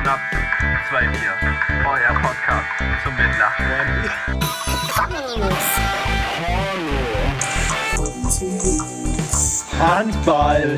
Schnaps, 2 Bier, euer Podcast zum Mitlachen. Handball.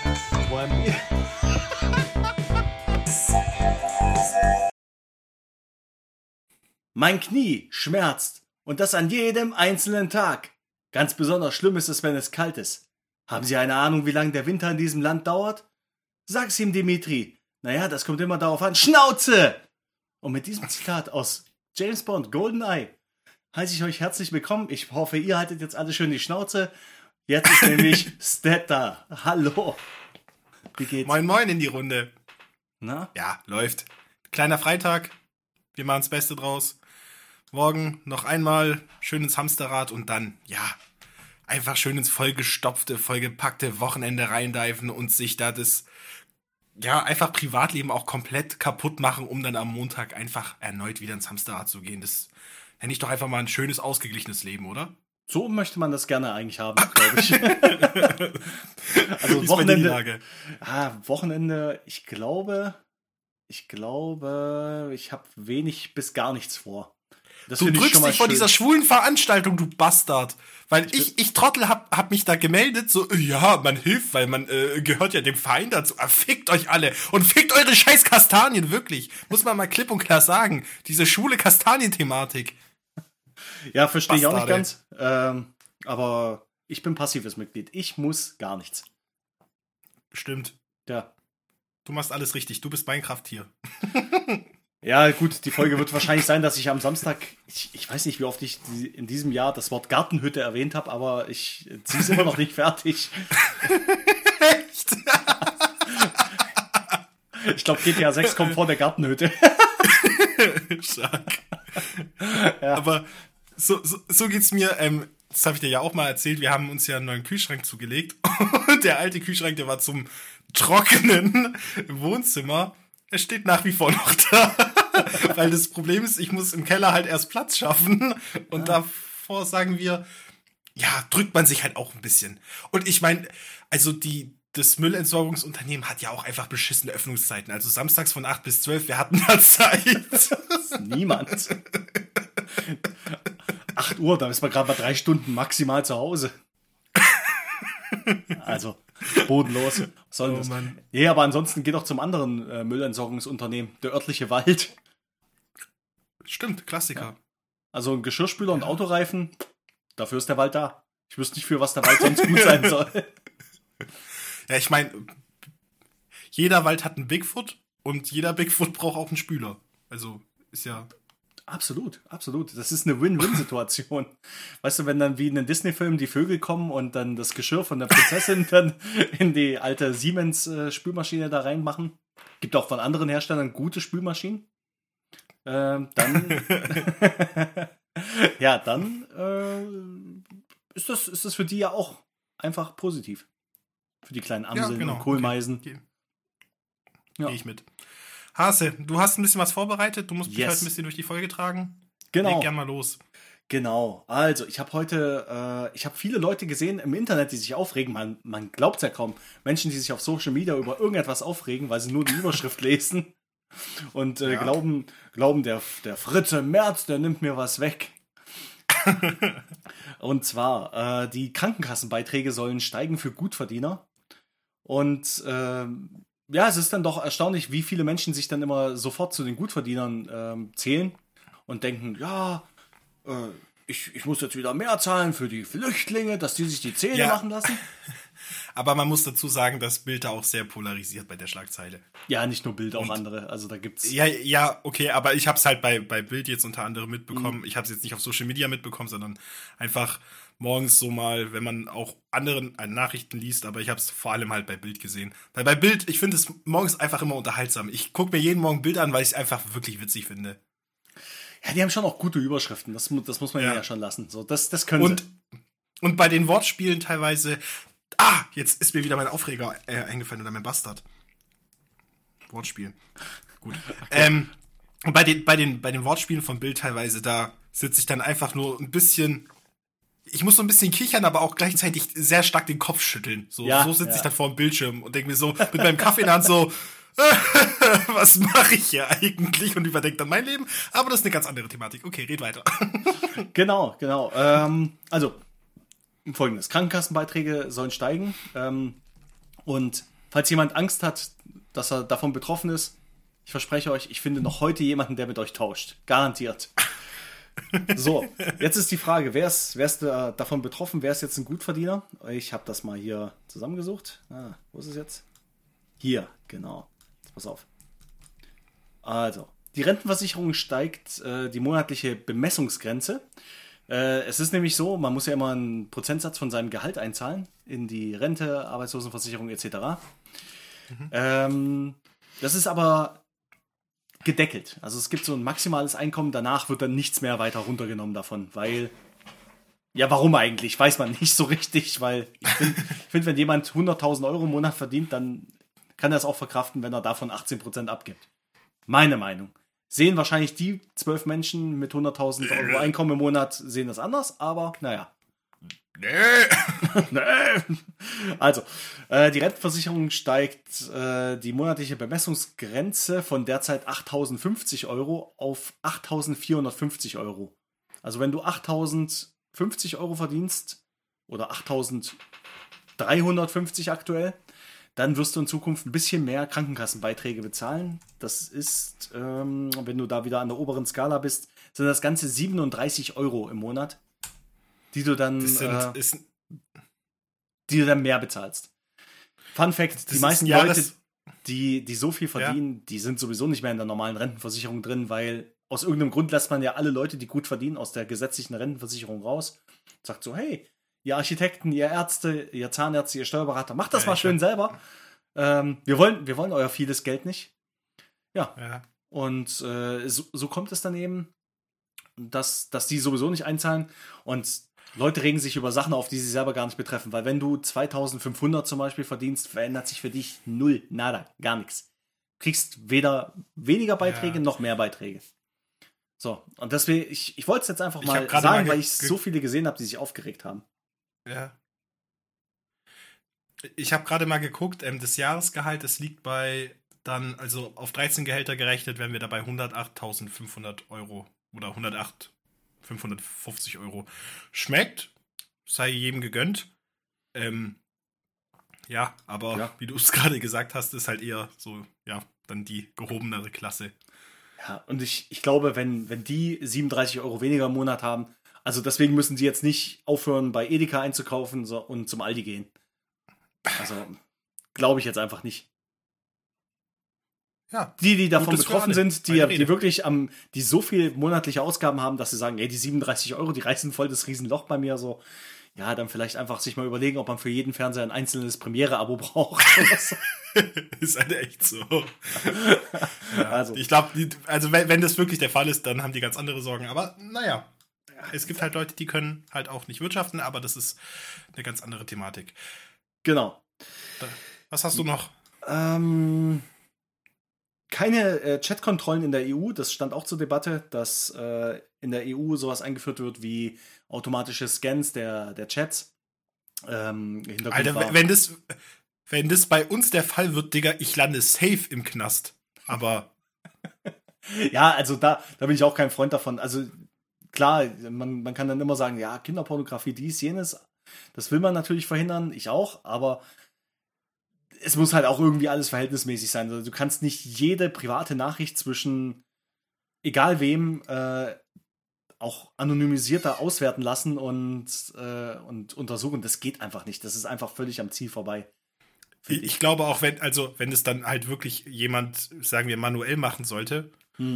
Mein Knie schmerzt und das an jedem einzelnen Tag. Ganz besonders schlimm ist es, wenn es kalt ist. Haben Sie eine Ahnung, wie lange der Winter in diesem Land dauert? Sag's ihm, Dimitri. Naja, das kommt immer darauf an. Schnauze! Und mit diesem Zitat aus James Bond GoldenEye heiße ich euch herzlich willkommen. Ich hoffe, ihr haltet jetzt alle schön die Schnauze. Jetzt ist nämlich Stat da. Hallo. Wie geht's? Moin moin in die Runde. Na? Ja, läuft. Kleiner Freitag. Wir machen das Beste draus. Morgen noch einmal schön ins Hamsterrad und dann, ja, einfach schön ins vollgestopfte, vollgepackte Wochenende reindiven und sich da das, ja, einfach Privatleben auch komplett kaputt machen, um dann am Montag einfach erneut wieder ins Hamsterrad zu gehen. Das nenne ich doch einfach mal ein schönes, ausgeglichenes Leben, oder? So möchte man das gerne eigentlich haben, glaube ich. Also Wie ist bei dir die Wochenende. Lage? Wochenende, ich glaube, ich habe wenig bis gar nichts vor. Das Du finde ich drückst schon mal dich vor schön. dieser schwulen Veranstaltung, du Bastard. Weil ich Trottel, hab mich da gemeldet, so, ja, man hilft, weil man gehört ja dem Verein dazu. Fickt euch alle und fickt eure scheiß Kastanien, wirklich. Muss man mal klipp und klar sagen. Diese schwule Kastanien-Thematik. Ja, verstehe ich auch nicht Bastarde. ganz. Aber ich bin passives Mitglied. Ich muss gar nichts. Stimmt. Ja. Du machst alles richtig. Du bist Minecraft hier. Ja, gut, die Folge wird wahrscheinlich sein, dass ich am Samstag, ich weiß nicht, wie oft ich in diesem Jahr das Wort Gartenhütte erwähnt habe, aber ich ziehe es immer noch nicht fertig. Echt? Ich glaube, GTA 6 kommt vor der Gartenhütte. Stark. Ja. Aber so geht's mir. Das habe ich dir ja auch mal erzählt. Wir haben uns ja einen neuen Kühlschrank zugelegt. Und der alte Kühlschrank, der war zum Trocknen im Wohnzimmer. Er steht nach wie vor noch da. Weil das Problem ist, ich muss im Keller halt erst Platz schaffen. Und davor sagen wir, ja, drückt man sich halt auch ein bisschen. Und ich meine, also das Müllentsorgungsunternehmen hat ja auch einfach beschissene Öffnungszeiten. Also samstags von 8 bis 12, wir hatten da Zeit. Niemand. 8 Uhr, da ist man gerade bei 3 Stunden maximal zu Hause. Also, bodenlos. Was soll denn das? Mann. Ja, aber ansonsten geht doch zum anderen Müllentsorgungsunternehmen, der örtliche Wald. Stimmt, Klassiker. Also ein Geschirrspüler und Autoreifen, dafür ist der Wald da. Ich wüsste nicht, für was der Wald sonst gut sein soll. Ja, ich meine, jeder Wald hat einen Bigfoot und jeder Bigfoot braucht auch einen Spüler. Also ist ja... Absolut, absolut. Das ist eine Win-Win-Situation. Weißt du, wenn dann wie in einem Disney-Film die Vögel kommen und dann das Geschirr von der Prinzessin dann in die alte Siemens-Spülmaschine da reinmachen. Gibt auch von anderen Herstellern gute Spülmaschinen. Dann ja, dann ist das für die ja auch einfach positiv. Für die kleinen Amseln und Kohlmeisen. Okay. Ja. Gehe ich mit. Hase, du hast ein bisschen was vorbereitet. Du musst mich Yes. halt ein bisschen durch die Folge tragen. Genau. Leg gern mal los. Genau, also ich habe heute, ich habe viele Leute gesehen im Internet, die sich aufregen, man glaubt es ja kaum, Menschen, die sich auf Social Media über irgendetwas aufregen, weil sie nur die Überschrift lesen und glauben, der Fritze Merz, der nimmt mir was weg. Und zwar, die Krankenkassenbeiträge sollen steigen für Gutverdiener und ja, es ist dann doch erstaunlich, wie viele Menschen sich dann immer sofort zu den Gutverdienern zählen und denken, ja, ich muss jetzt wieder mehr zahlen für die Flüchtlinge, dass die sich die Zähne machen lassen. Aber man muss dazu sagen, dass Bild da auch sehr polarisiert bei der Schlagzeile. Ja, nicht nur Bild, auch andere. Also da gibt's. Ja, okay, aber ich habe es halt bei Bild jetzt unter anderem mitbekommen. Ich habe es jetzt nicht auf Social Media mitbekommen, sondern einfach morgens so mal, wenn man auch anderen Nachrichten liest, aber ich habe es vor allem halt bei Bild gesehen. Weil bei Bild, ich finde es morgens einfach immer unterhaltsam. Ich gucke mir jeden Morgen Bild an, weil ich es einfach wirklich witzig finde. Ja, die haben schon auch gute Überschriften. Das muss man ja schon lassen. So, das können sie. Und bei den Wortspielen teilweise. Jetzt ist mir wieder mein Aufreger eingefallen oder mein Bastard. Wortspiel. Gut. Okay. Und bei den Wortspielen von Bild teilweise, da sitze ich dann einfach nur ein bisschen. Ich muss so ein bisschen kichern, aber auch gleichzeitig sehr stark den Kopf schütteln. So sitze ich dann vor dem Bildschirm und denke mir so, mit meinem Kaffee in der Hand so, was mache ich hier eigentlich? Und überdenkt dann mein Leben. Aber das ist eine ganz andere Thematik. Okay, red weiter. Genau. Also, Folgendes. Krankenkassenbeiträge sollen steigen. Und falls jemand Angst hat, dass er davon betroffen ist, ich verspreche euch, ich finde noch heute jemanden, der mit euch tauscht. Garantiert. So, jetzt ist die Frage, wer ist davon betroffen? Wer ist jetzt ein Gutverdiener? Ich habe das mal hier zusammengesucht. Wo ist es jetzt? Hier, genau. Jetzt pass auf. Also, die Rentenversicherung steigt die monatliche Bemessungsgrenze. Es ist nämlich so, man muss ja immer einen Prozentsatz von seinem Gehalt einzahlen in die Rente, Arbeitslosenversicherung etc. Das ist aber gedeckelt. Also es gibt so ein maximales Einkommen, danach wird dann nichts mehr weiter runtergenommen davon, weil, ja, warum eigentlich? Weiß man nicht so richtig, weil ich finde, wenn jemand 100.000 Euro im Monat verdient, dann kann er es auch verkraften, wenn er davon 18% abgibt. Meine Meinung. Sehen wahrscheinlich die 12 Menschen mit 100.000 Euro Einkommen im Monat, sehen das anders, aber naja. Nee. Also, die Rentenversicherung steigt die monatliche Bemessungsgrenze von derzeit 8.050 Euro auf 8.450 Euro. Also wenn du 8.050 Euro verdienst oder 8.350 aktuell, dann wirst du in Zukunft ein bisschen mehr Krankenkassenbeiträge bezahlen. Das ist, wenn du da wieder an der oberen Skala bist, sind das ganze 37 Euro im Monat, die du dann, die du dann mehr bezahlst. Fun Fact, die meisten Leute, die so viel verdienen, die sind sowieso nicht mehr in der normalen Rentenversicherung drin, weil aus irgendeinem Grund lässt man ja alle Leute, die gut verdienen, aus der gesetzlichen Rentenversicherung raus. Sagt so, hey, ihr Architekten, ihr Ärzte, ihr Zahnärzte, ihr Steuerberater, macht das mal schön selber. Wir wollen euer vieles Geld nicht. Ja. Und so kommt es dann eben, dass die sowieso nicht einzahlen und Leute regen sich über Sachen auf, die sie selber gar nicht betreffen, weil wenn du 2.500 zum Beispiel verdienst, verändert sich für dich null, nada, gar nichts. Du kriegst weder weniger Beiträge noch mehr Beiträge. So, und deswegen, ich wollte es jetzt einfach mal sagen, weil ich so viele gesehen habe, die sich aufgeregt haben. Ja. Ich habe gerade mal geguckt, das Jahresgehalt, das liegt bei dann, also auf 13 Gehälter gerechnet, wären wir dabei 108.500 Euro oder 108.550 Euro. Schmeckt, sei jedem gegönnt. Ja, aber wie du es gerade gesagt hast, ist halt eher so, ja, dann die gehobenere Klasse. Ja, und ich glaube, wenn die 37 Euro weniger im Monat haben, also deswegen müssen sie jetzt nicht aufhören, bei Edeka einzukaufen und zum Aldi gehen. Also, glaube ich jetzt einfach nicht. Ja. Die davon betroffen sind, die wirklich die so viel monatliche Ausgaben haben, dass sie sagen, ey, die 37 Euro, die reißen voll das Riesenloch bei mir, so. Ja, dann vielleicht einfach sich mal überlegen, ob man für jeden Fernseher ein einzelnes Premiere-Abo braucht. Ist halt echt so. Ja, also. Ich glaube, also wenn das wirklich der Fall ist, dann haben die ganz andere Sorgen. Aber naja, es gibt halt Leute, die können halt auch nicht wirtschaften, aber das ist eine ganz andere Thematik. Genau. Was hast du noch? Keine Chatkontrollen in der EU. Das stand auch zur Debatte, dass in der EU sowas eingeführt wird wie automatische Scans der Chats. Alter, wenn das bei uns der Fall wird, Digga, ich lande safe im Knast. Aber ja, also da bin ich auch kein Freund davon. Also klar, man kann dann immer sagen, ja, Kinderpornografie, dies, jenes. Das will man natürlich verhindern, ich auch, aber es muss halt auch irgendwie alles verhältnismäßig sein. Also du kannst nicht jede private Nachricht zwischen egal wem auch anonymisierter auswerten lassen und untersuchen. Das geht einfach nicht. Das ist einfach völlig am Ziel vorbei. Ich glaube auch, wenn es dann halt wirklich jemand, sagen wir, manuell machen sollte,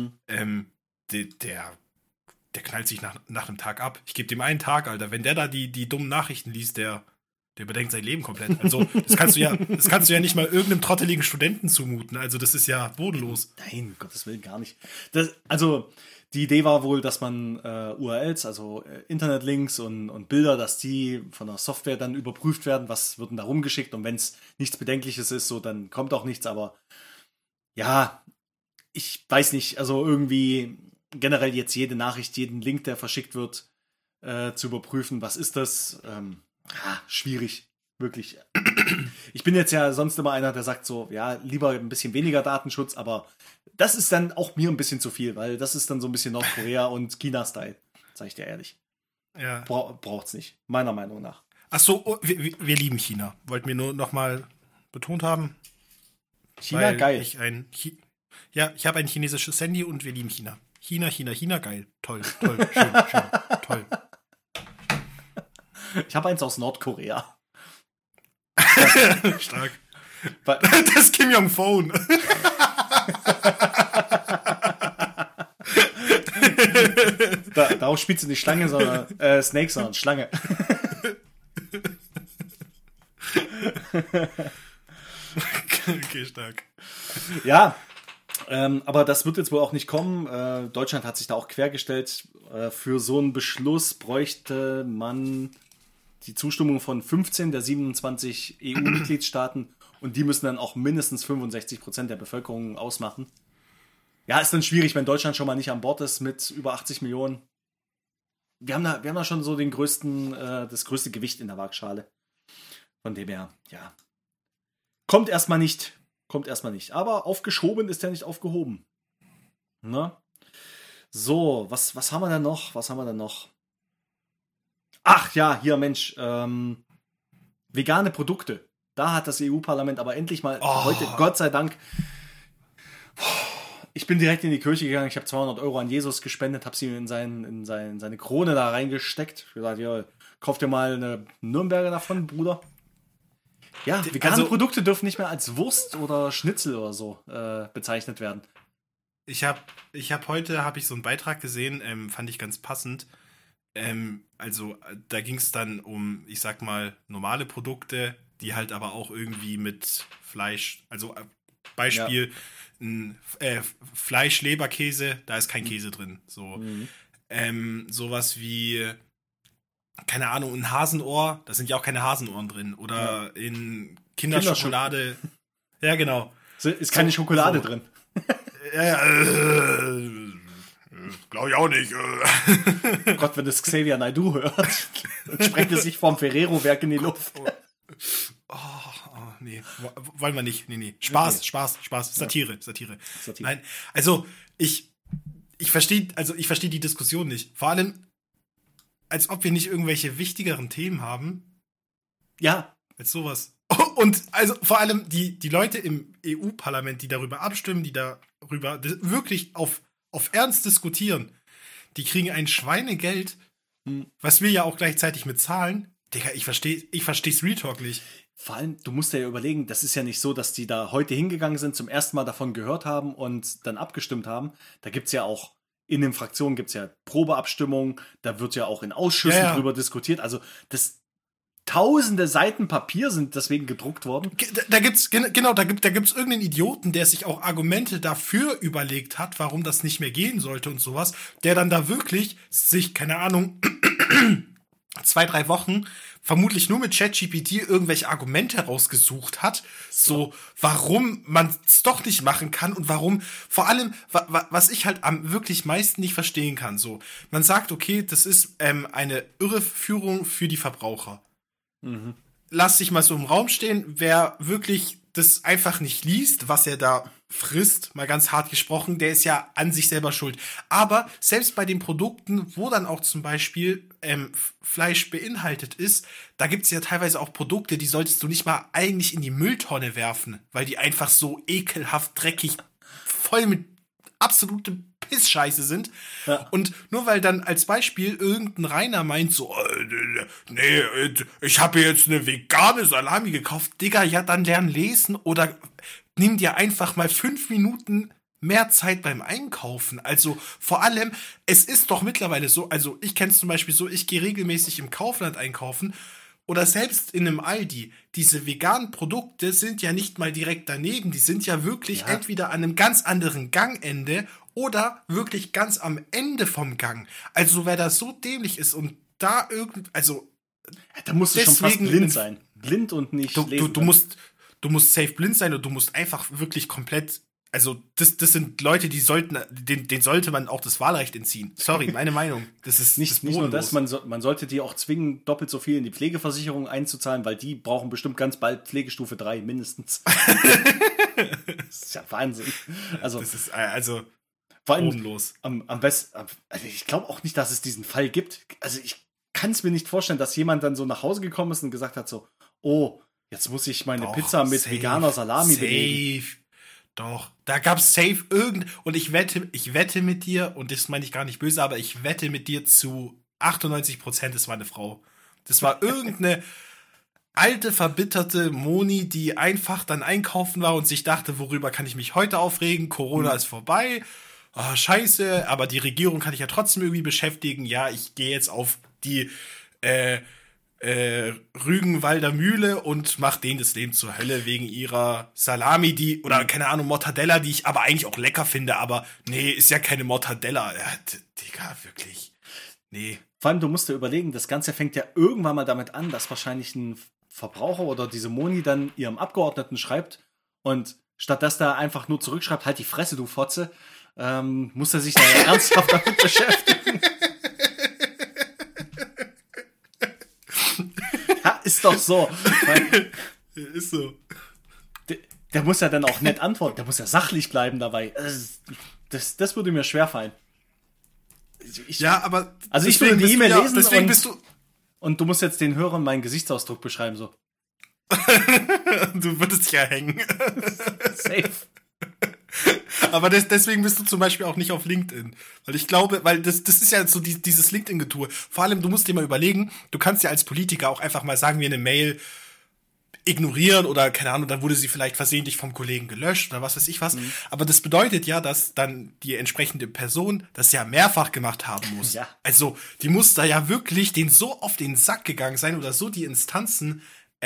der knallt sich nach einem Tag ab. Ich gebe dem einen Tag, Alter. Wenn der da die dummen Nachrichten liest, der überdenkt sein Leben komplett. Also, das kannst du ja nicht mal irgendeinem trotteligen Studenten zumuten. Also, das ist ja bodenlos. Nein, um Gottes Willen, gar nicht. Die Idee war wohl, dass man URLs, also Internetlinks und Bilder, dass die von der Software dann überprüft werden, was wird denn da rumgeschickt, und wenn es nichts Bedenkliches ist, so, dann kommt auch nichts, aber ja, ich weiß nicht, also irgendwie generell jetzt jede Nachricht, jeden Link, der verschickt wird, zu überprüfen, was ist das, schwierig. Wirklich. Ich bin jetzt ja sonst immer einer, der sagt so, ja, lieber ein bisschen weniger Datenschutz, aber das ist dann auch mir ein bisschen zu viel, weil das ist dann so ein bisschen Nordkorea und China-Style, sag ich dir ehrlich. Ja. Braucht's nicht, meiner Meinung nach. Ach so, wir lieben China. Wollten wir nur noch mal betont haben. China, geil. Ich habe ein chinesisches Handy und wir lieben China. China, geil. Toll, schön, toll. Ich habe eins aus Nordkorea. Stark. Das Kim Jong-phone. Darauf spielst du nicht Schlange, sondern Snake, sondern Schlange. Okay, stark. Ja, aber das wird jetzt wohl auch nicht kommen. Deutschland hat sich da auch quergestellt. Für so einen Beschluss bräuchte man die Zustimmung von 15 der 27 EU-Mitgliedstaaten und die müssen dann auch mindestens 65% der Bevölkerung ausmachen. Ja, ist dann schwierig, wenn Deutschland schon mal nicht an Bord ist mit über 80 Millionen. Wir haben da schon so das größte Gewicht in der Waagschale. Von dem her, ja. Kommt erstmal nicht. Aber aufgeschoben ist ja nicht aufgehoben. Ne? So, was haben wir denn noch? Ach ja, hier, Mensch. Vegane Produkte. Da hat das EU-Parlament aber endlich mal heute, Gott sei Dank. Ich bin direkt in die Kirche gegangen. Ich habe 200 € an Jesus gespendet, habe sie in seine Krone da reingesteckt. Ich habe gesagt, ja, kauf dir mal eine Nürnberger davon, Bruder. Ja, vegane Produkte dürfen nicht mehr als Wurst oder Schnitzel oder so bezeichnet werden. Heute so einen Beitrag gesehen, fand ich ganz passend. Da ging es dann um, ich sag mal, normale Produkte, die halt aber auch irgendwie mit Fleisch, also Beispiel, Fleisch, Leberkäse, da ist kein Käse drin. So. Sowas wie, keine Ahnung, ein Hasenohr, da sind ja auch keine Hasenohren drin. Oder in Kinderschokolade. Ja, genau. Ist keine Schokolade drin. Glaube ich auch nicht. Gott, wenn das Xavier Naidoo hört, dann sprengt es sich vom Ferrero-Werk in die Luft. Nee, wollen wir nicht. Nee. Spaß. Satire. Nein, also ich verstehe die Diskussion nicht. Vor allem, als ob wir nicht irgendwelche wichtigeren Themen haben. Ja. Als sowas. Und also vor allem die Leute im EU-Parlament, die darüber abstimmen, die darüber wirklich auf Ernst diskutieren, die kriegen ein Schweinegeld, was wir ja auch gleichzeitig mit zahlen. Digga, ich versteh's Real Talk nicht. Vor allem, du musst dir ja überlegen, das ist ja nicht so, dass die da heute hingegangen sind, zum ersten Mal davon gehört haben und dann abgestimmt haben. Da gibt's ja auch, in den Fraktionen gibt's ja Probeabstimmungen, da wird ja auch in Ausschüssen drüber diskutiert. Also das tausende Seiten Papier sind deswegen gedruckt worden. Da gibt's irgendeinen Idioten, der sich auch Argumente dafür überlegt hat, warum das nicht mehr gehen sollte und sowas, der dann da wirklich sich, keine Ahnung, 2-3 Wochen vermutlich nur mit ChatGPT irgendwelche Argumente rausgesucht hat, so warum man es doch nicht machen kann und warum, vor allem, was ich halt am wirklich meisten nicht verstehen kann, so, man sagt, okay, das ist eine Irreführung für die Verbraucher. Lass dich mal so im Raum stehen, wer wirklich das einfach nicht liest, was er da frisst, mal ganz hart gesprochen, der ist ja an sich selber schuld. Aber selbst bei den Produkten, wo dann auch zum Beispiel Fleisch beinhaltet ist, da gibt es ja teilweise auch Produkte, die solltest du nicht mal eigentlich in die Mülltonne werfen, weil die einfach so ekelhaft, dreckig, voll mit absolute Pissscheiße sind. Ja. Und nur weil dann als Beispiel irgendein Rainer meint so, nee, ich habe jetzt eine vegane Salami gekauft, Digga, ja, dann lern lesen oder nimm dir einfach mal 5 Minuten mehr Zeit beim Einkaufen. Also vor allem, es ist doch mittlerweile so, also ich kenne es zum Beispiel so, ich gehe regelmäßig im Kaufland einkaufen oder selbst in einem Aldi. Diese veganen Produkte sind ja nicht mal direkt daneben, die sind ja wirklich entweder an einem ganz anderen Gangende oder wirklich ganz am Ende vom Gang. Also wer da so dämlich ist und da da musst du schon fast blind sein. Blind und nicht lesen. Du musst safe blind sein und du musst einfach wirklich komplett Also, das sind Leute, denen sollte man auch das Wahlrecht entziehen. Sorry, meine Meinung. Das ist Nicht nur das, man sollte die auch zwingen, doppelt so viel in die Pflegeversicherung einzuzahlen, weil die brauchen bestimmt ganz bald Pflegestufe 3 mindestens. Das ist ja Wahnsinn. Also, Das ist also vor allem bodenlos. am besten, also ich glaube auch nicht, dass es diesen Fall gibt. Also ich kann es mir nicht vorstellen, dass jemand dann so nach Hause gekommen ist und gesagt hat so, oh, jetzt muss ich meine Doch, Pizza mit safe, veganer Salami safe. belegen. Doch, da gab's safe und ich wette mit dir, und das meine ich gar nicht böse, aber ich wette mit dir zu 98%, es war eine Frau. Das war irgendeine alte, verbitterte Moni, die einfach dann einkaufen war und sich dachte, worüber kann ich mich heute aufregen? Corona ist vorbei. Ah, scheiße, aber die Regierung kann ich ja trotzdem irgendwie beschäftigen. Ja, ich gehe jetzt auf die Rügenwalder Mühle und macht denen das Leben zur Hölle wegen ihrer Salami, oder keine Ahnung, Mortadella, die ich aber eigentlich auch lecker finde, aber nee, ist ja keine Mortadella. Ja, Digga, wirklich. Nee. Vor allem, du musst dir überlegen, das Ganze fängt ja irgendwann mal damit an, dass wahrscheinlich ein Verbraucher oder diese Moni dann ihrem Abgeordneten schreibt und statt dass da einfach nur zurückschreibt, halt die Fresse, du Fotze, muss er sich da ja ernsthaft damit beschäftigen. Ja, ist doch so. Weil Ist so. der muss ja dann auch nett antworten, der muss ja sachlich bleiben dabei. Das würde mir schwerfallen. Ja, aber Also ich will die E-Mail lesen deswegen bist du und du musst jetzt den Hörern meinen Gesichtsausdruck beschreiben, so. du würdest dich ja hängen. Safe. Aber deswegen bist du zum Beispiel auch nicht auf LinkedIn. Weil ich glaube, weil das ist ja so dieses LinkedIn-Getue. Vor allem, du musst dir mal überlegen, du kannst ja als Politiker auch einfach mal sagen, wir eine Mail ignorieren oder keine Ahnung, dann wurde sie vielleicht versehentlich vom Kollegen gelöscht oder was weiß ich was. Mhm. Aber das bedeutet ja, dass dann die entsprechende Person das ja mehrfach gemacht haben muss. Ja. Also, die muss da ja wirklich den so auf den Sack gegangen sein oder so die Instanzen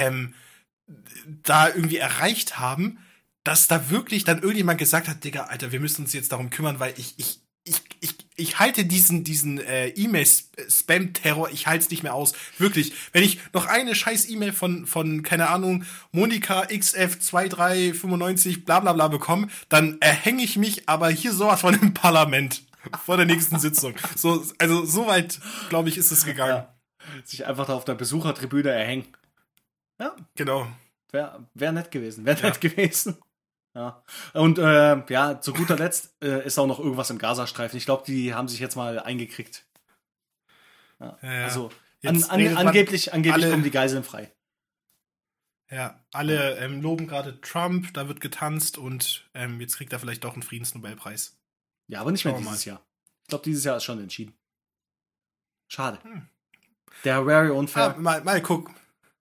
da irgendwie erreicht haben, dass da wirklich dann irgendjemand gesagt hat, Digga, Alter, wir müssen uns jetzt darum kümmern, weil ich halte diesen E-Mail-Spam-Terror, ich halte es nicht mehr aus. Wirklich, wenn ich noch eine scheiß E-Mail von keine Ahnung, Monika XF2395 bla bla bla bekomme, dann erhänge ich mich aber hier sowas von im Parlament vor der nächsten Sitzung. So, also so weit, glaube ich, ist es gegangen. Ja. Sich einfach da auf der Besuchertribüne erhängen. Ja. Genau. Wär nett gewesen. Ja. Und zu guter Letzt ist auch noch irgendwas im Gazastreifen. Ich glaube, die haben sich jetzt mal eingekriegt. Ja. Also angeblich kommen die Geiseln frei. Ja, alle loben gerade Trump, da wird getanzt und jetzt kriegt er vielleicht doch einen Friedensnobelpreis. Ja, aber nicht mehr dieses Jahr. Ich glaube, dieses Jahr ist schon entschieden. Schade. Der very unfair. Mal gucken.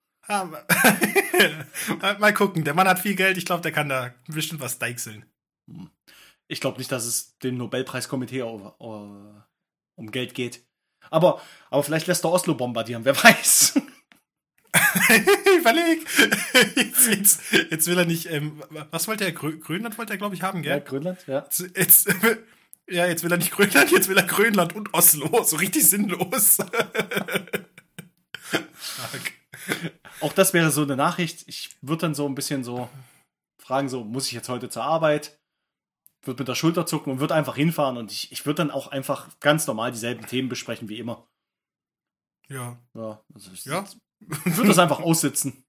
Mal gucken, der Mann hat viel Geld, ich glaube, der kann da bestimmt was deichseln. Ich glaube nicht, dass es dem Nobelpreiskomitee um Geld geht. Aber vielleicht lässt der Oslo bombardieren, wer weiß. Überleg! Jetzt will er nicht, was wollte er? Grönland wollte er, glaube ich, haben, gell? Ja, Grönland, ja. Jetzt will er nicht Grönland, jetzt will er Grönland und Oslo. So richtig sinnlos. Auch das wäre so eine Nachricht. Ich würde dann so ein bisschen so fragen, so, muss ich jetzt heute zur Arbeit? Würde mit der Schulter zucken und würde einfach hinfahren und ich würde dann auch einfach ganz normal dieselben Themen besprechen wie immer. Ja. Also ich würde das einfach aussitzen.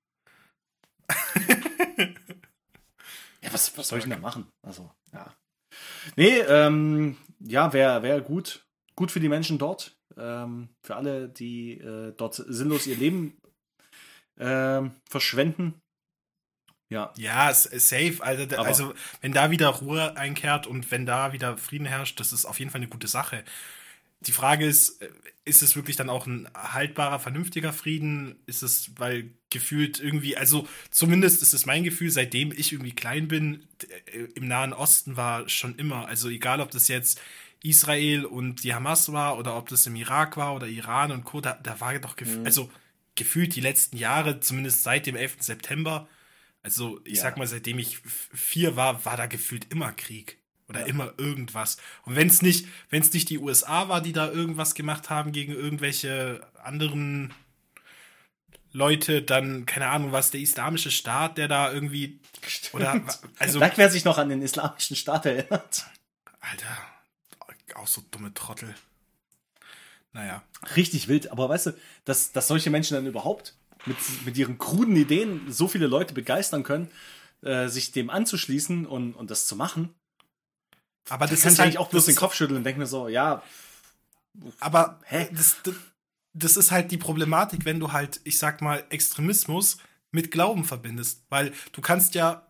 Ja, was soll ich denn da machen? Also, ja. Nee, wäre gut. Gut für die Menschen dort. Für alle, die dort sinnlos ihr Leben verschwenden. Ja. Ja, safe. Also, wenn da wieder Ruhe einkehrt und wenn da wieder Frieden herrscht, das ist auf jeden Fall eine gute Sache. Die Frage ist es wirklich dann auch ein haltbarer, vernünftiger Frieden? Ist es, weil gefühlt irgendwie, also zumindest ist es mein Gefühl, seitdem ich irgendwie klein bin, im Nahen Osten war schon immer, also egal, ob das jetzt Israel und die Hamas war oder ob das im Irak war oder Iran und Co., da war doch gefühlt die letzten Jahre, zumindest seit dem 11. September, also ich sag mal, seitdem ich 4 war da gefühlt immer Krieg. Oder immer irgendwas. Und wenn es nicht die USA war, die da irgendwas gemacht haben gegen irgendwelche anderen Leute dann, keine Ahnung was, der islamische Staat, der da irgendwie, oder, also, Sag, wer sich noch an den islamischen Staat erinnert. Alter, auch so dumme Trottel. Naja. Richtig wild, aber weißt du, dass solche Menschen dann überhaupt mit ihren kruden Ideen so viele Leute begeistern können, sich dem anzuschließen und das zu machen. Aber das kann ist ich halt eigentlich auch bloß den Kopf schütteln und denke mir so, ja. Aber das ist halt die Problematik, wenn du halt, ich sag mal, Extremismus mit Glauben verbindest. Weil du kannst ja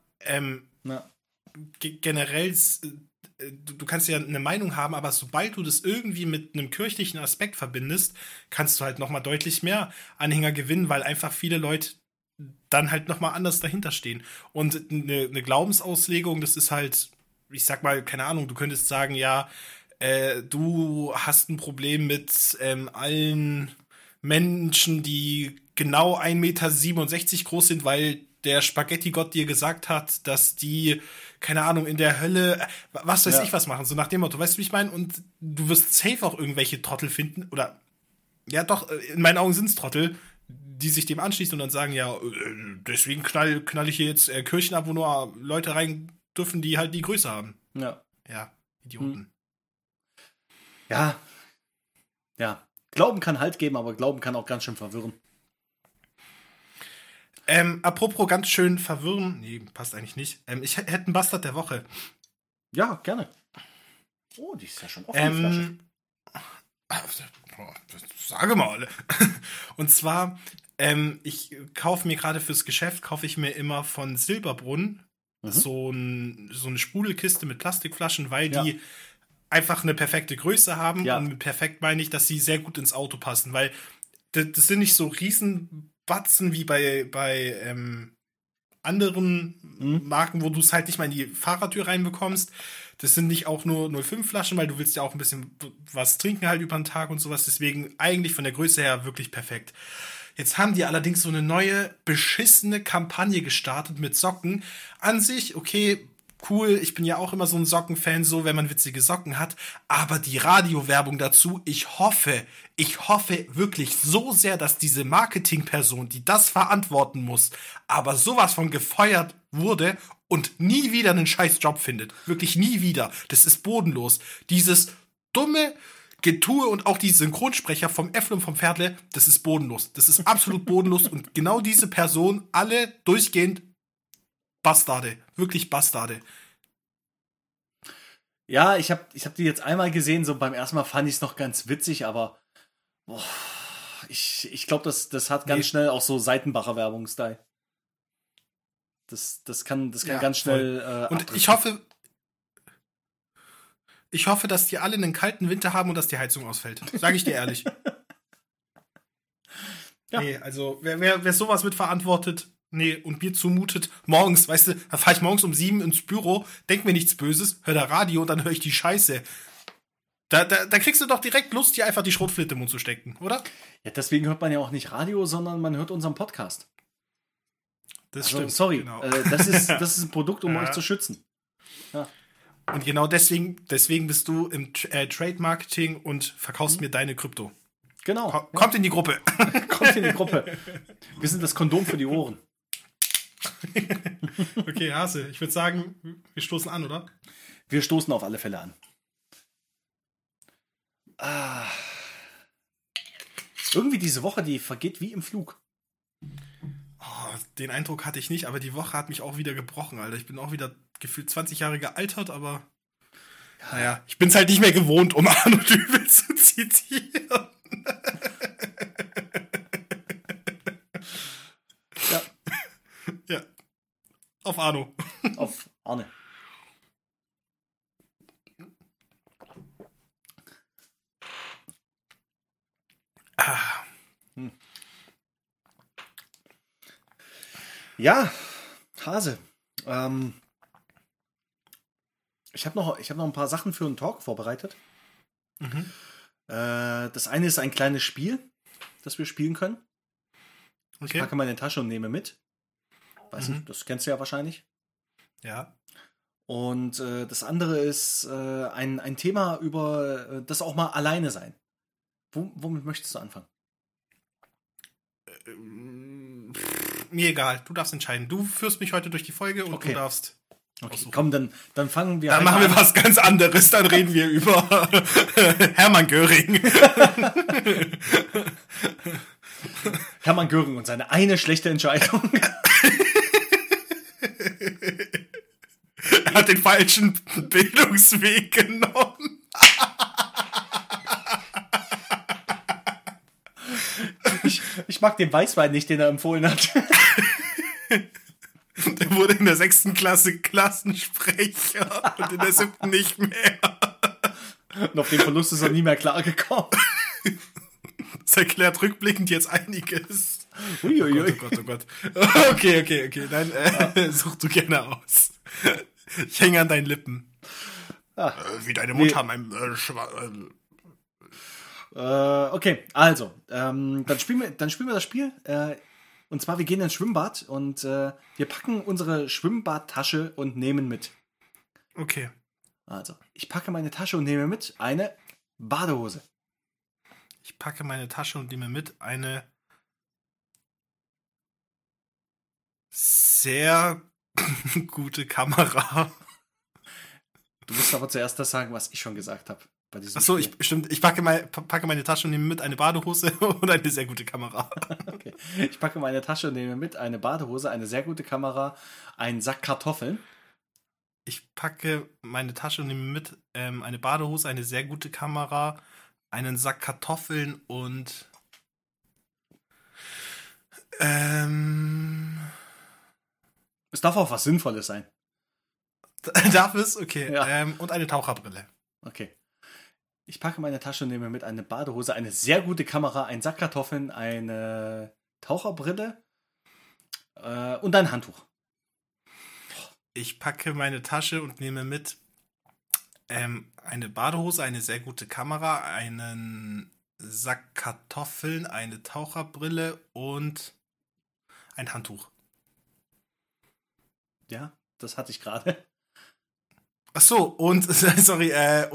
generell, du kannst ja eine Meinung haben, aber sobald du das irgendwie mit einem kirchlichen Aspekt verbindest, kannst du halt nochmal deutlich mehr Anhänger gewinnen, weil einfach viele Leute dann halt nochmal anders dahinter stehen. Und eine Glaubensauslegung, das ist halt, ich sag mal, keine Ahnung, du könntest sagen, ja, du hast ein Problem mit allen Menschen, die genau 1,67 Meter groß sind, weil der Spaghetti-Gott dir gesagt hat, dass die, keine Ahnung, in der Hölle, was weiß ich was machen, so nach dem Motto, weißt du, wie ich meine? Und du wirst safe auch irgendwelche Trottel finden, oder, ja doch, in meinen Augen sind es Trottel, die sich dem anschließen und dann sagen, ja, deswegen knall ich hier jetzt Kirchen ab, wo nur Leute rein dürfen, die halt die Größe haben. Ja. Ja, Idioten. Ja. Ja. Glauben kann Halt geben, aber Glauben kann auch ganz schön verwirren. Apropos ganz schön verwirren. Nee, passt eigentlich nicht. Ich hätte einen Bastard der Woche. Ja, gerne. Oh, die ist ja schon offen, die Flasche. Sage mal. Und zwar, ich kaufe mir gerade fürs Geschäft, kaufe ich mir immer von Silberbrunn so eine Sprudelkiste mit Plastikflaschen, weil die einfach eine perfekte Größe haben. Ja. Und mit perfekt meine ich, dass sie sehr gut ins Auto passen, weil das sind nicht so Riesenbatzen wie bei anderen Marken, wo du es halt nicht mal in die Fahrertür reinbekommst. Das sind nicht auch nur 0,5 Flaschen, weil du willst ja auch ein bisschen was trinken halt über den Tag und sowas. Deswegen eigentlich von der Größe her wirklich perfekt. Jetzt haben die allerdings so eine neue, beschissene Kampagne gestartet mit Socken. An sich, okay, cool, ich bin ja auch immer so ein Sockenfan, so, wenn man witzige Socken hat. Aber die Radiowerbung dazu, ich hoffe wirklich so sehr, dass diese Marketingperson, die das verantworten muss, aber sowas von gefeuert wurde und nie wieder einen scheiß Job findet. Wirklich nie wieder. Das ist bodenlos. Dieses dumme Getue und auch die Synchronsprecher vom Äffle und vom Pferdle, das ist bodenlos. Das ist absolut bodenlos und genau diese Person, alle durchgehend Bastarde. Wirklich Bastarde. Ja, ich hab die jetzt einmal gesehen, so beim ersten Mal fand ich es noch ganz witzig, aber ich glaube, das hat ganz schnell auch so Seitenbacher-Werbung-Style. Das kann ganz schnell und abdriften. ich hoffe, dass die alle einen kalten Winter haben und dass die Heizung ausfällt. Sage ich dir ehrlich. Ja. Nee, also wer sowas mitverantwortet, und mir zumutet, morgens, weißt du, dann fahre ich morgens um 7 ins Büro, denk mir nichts Böses, hör da Radio und dann höre ich die Scheiße. Da kriegst du doch direkt Lust, dir einfach die Schrotflinte im Mund zu stecken, oder? Ja, deswegen hört man ja auch nicht Radio, sondern man hört unseren Podcast. Das Also, stimmt. sorry, Genau. das ist ein Produkt, um euch zu schützen. Ja. Und genau deswegen bist du im Trade Marketing und verkaufst mir deine Krypto. Genau. Kommt in die Gruppe. Kommt in die Gruppe. Wir sind das Kondom für die Ohren. Okay, Hase, ich würde sagen, wir stoßen an, oder? Wir stoßen auf alle Fälle an. Irgendwie diese Woche, die vergeht wie im Flug. Oh, den Eindruck hatte ich nicht, aber die Woche hat mich auch wieder gebrochen, Alter. Ich bin auch wieder gefühlt 20 Jahre gealtert, aber naja, ich bin es halt nicht mehr gewohnt, um Arno Dübel zu zitieren. Ja. Ja. Auf Arno. Auf Arne. Ja, Hase. Ich habe noch ein paar Sachen für einen Talk vorbereitet. Das eine ist ein kleines Spiel, das wir spielen können. Okay. Ich packe meine Tasche und nehme mit. Weiß nicht, das kennst du ja wahrscheinlich. Ja. Und das andere ist ein Thema über das auch mal alleine sein. Womit möchtest du anfangen? Mir egal, du darfst entscheiden. Du führst mich heute durch die Folge und Okay. du darfst. Okay, aussuchen. komm, dann fangen wir Dann machen wir was ganz anderes. Dann reden wir über Hermann Göring. Hermann Göring und seine eine schlechte Entscheidung. Er hat den falschen Bildungsweg genommen. Ich mag den Weißwein nicht, den er empfohlen hat. Der wurde in der 6. Klasse Klassensprecher und in der 7. nicht mehr. Und auf den Verlust ist er nie mehr klargekommen. Das erklärt rückblickend jetzt einiges. Uiuiui. Oh Gott, oh Gott. Okay. Dann such du gerne aus. Ich hänge an deinen Lippen. Wie deine Mutter an meinem Okay, also, dann spielen wir das Spiel. Und zwar, wir gehen ins Schwimmbad und wir packen unsere Schwimmbadtasche und nehmen mit. Okay. Also, ich packe meine Tasche und nehme mit eine Badehose. Ich packe meine Tasche und nehme mit eine sehr gute Kamera. Du musst aber zuerst das sagen, was ich schon gesagt habe. Achso, ich packe meine Tasche und nehme mit eine Badehose und eine sehr gute Kamera. Okay. Ich packe meine Tasche und nehme mit eine Badehose, eine sehr gute Kamera, einen Sack Kartoffeln. Ich packe meine Tasche und nehme mit eine Badehose, eine sehr gute Kamera, einen Sack Kartoffeln und Es darf auch was Sinnvolles sein. darf es? Okay. Ja. Und eine Taucherbrille. Okay. Ich packe meine Tasche und nehme mit eine Badehose, eine sehr gute Kamera, einen Sack Kartoffeln, eine Taucherbrille und ein Handtuch. Ich packe meine Tasche und nehme mit eine Badehose, eine sehr gute Kamera, einen Sack Kartoffeln, eine Taucherbrille und ein Handtuch. Ja, das hatte ich gerade. Ach so, und, sorry,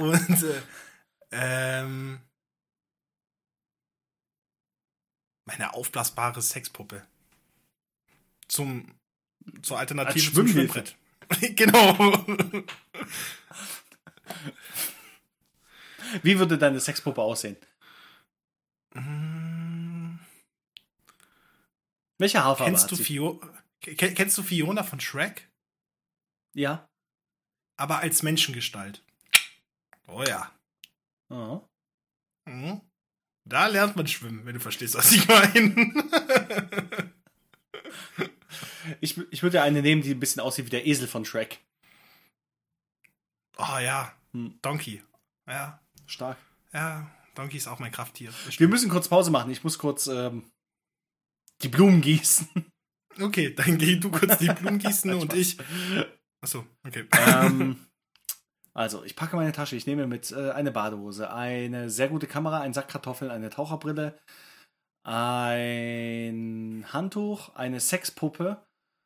meine aufblasbare Sexpuppe. Zur Alternative Als zum Schwimmhilfe. Schwimmbrett. Genau. Wie würde deine Sexpuppe aussehen? Welche Haarfarbe Kennst hat du sie? Kennst du Fiona von Shrek? Ja. Aber als Menschengestalt. Oh ja. Oh. Mhm. Da lernt man schwimmen, wenn du verstehst, was ich meine. Ich würde eine nehmen, die ein bisschen aussieht wie der Esel von Shrek. Oh ja. Hm. Donkey. Ja. Stark. Ja. Donkey ist auch mein Krafttier. Wir müssen kurz Pause machen. Ich muss kurz die Blumen gießen. Okay, dann geh du kurz die Blumen gießen und ich. Achso, okay. Also, ich packe meine Tasche. Ich nehme mit eine Badehose, eine sehr gute Kamera, einen Sack Kartoffeln, eine Taucherbrille, ein Handtuch, eine Sexpuppe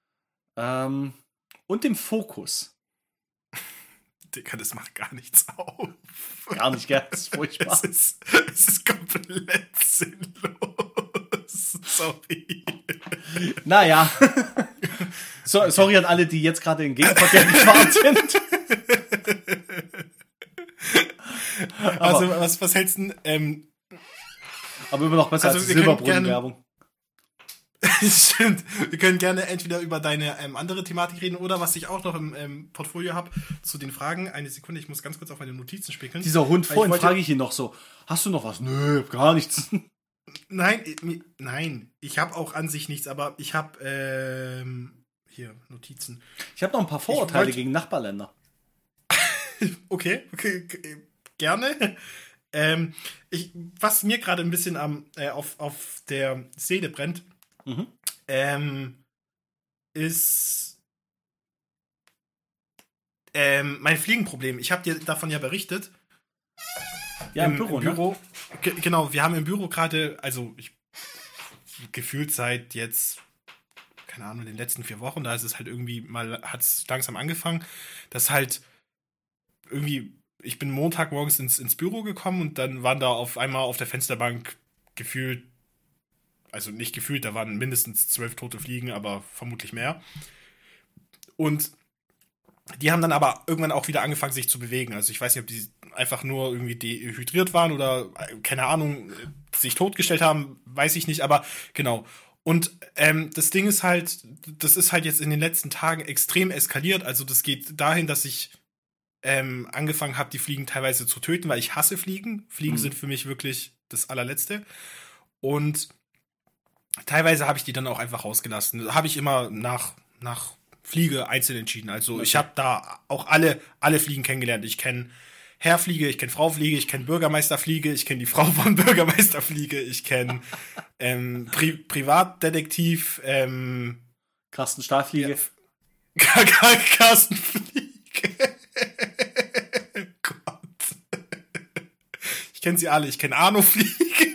und den Fokus. Digga, das macht gar nichts auf. Gar nicht, gell? Das ist furchtbar. Es ist komplett sinnlos. Sorry. Naja. Sorry an alle, die jetzt gerade in den Gegenverkehr gefahren sind. Also, was hältst du denn? Aber immer noch besser Also als wir die können Silberbrunnen-Werbung. Stimmt. Wir können gerne entweder über deine andere Thematik reden oder was ich auch noch im Portfolio habe, zu den Fragen. Eine Sekunde, ich muss ganz kurz auf meine Notizen spickeln. Dieser Hund, Weil vorhin ich wollte- frage ich ihn noch so, hast du noch was? Nö, gar nichts. Nein, ich habe auch an sich nichts, aber ich habe hier Notizen. Ich habe noch ein paar Vorurteile wollte- gegen Nachbarländer. Okay, gerne. Was mir gerade ein bisschen auf der Seele brennt, ist mein Fliegenproblem. Ich habe dir davon ja berichtet. Ja, im Büro, ne? Genau, wir haben im Büro gerade, also gefühlt seit jetzt, keine Ahnung, den letzten 4 Wochen, da ist es halt irgendwie mal, hat es langsam angefangen, dass halt irgendwie, ich bin Montagmorgens ins Büro gekommen und dann waren da auf einmal auf der Fensterbank gefühlt also nicht gefühlt, da waren mindestens 12 tote Fliegen, aber vermutlich mehr. Und die haben dann aber irgendwann auch wieder angefangen, sich zu bewegen. Also ich weiß nicht, ob die einfach nur irgendwie dehydriert waren oder, keine Ahnung, sich totgestellt haben, weiß ich nicht, aber genau. Und das Ding ist halt, das ist halt jetzt in den letzten Tagen extrem eskaliert. Also das geht dahin, dass ich angefangen habe, die Fliegen teilweise zu töten, weil ich hasse Fliegen. Fliegen sind für mich wirklich das allerletzte. Und teilweise habe ich die dann auch einfach rausgelassen. Habe ich immer nach Fliege einzeln entschieden. Also okay. Ich habe da auch alle Fliegen kennengelernt. Ich kenne Herrfliege, ich kenne Fraufliege, ich kenne Bürgermeisterfliege, ich kenne die Frau von Bürgermeisterfliege, ich kenne Privatdetektiv, Carsten Stahlfliege. Carsten Fliege. Gott. Ich kenne sie alle. Ich kenne Arno Fliege.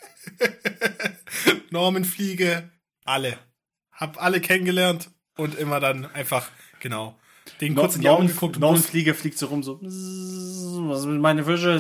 Norman Fliege. Alle. Hab alle kennengelernt und immer dann einfach, genau, den kurz in die Augen geguckt. Norman Fliege fliegt so rum, so, was sind meine Fische?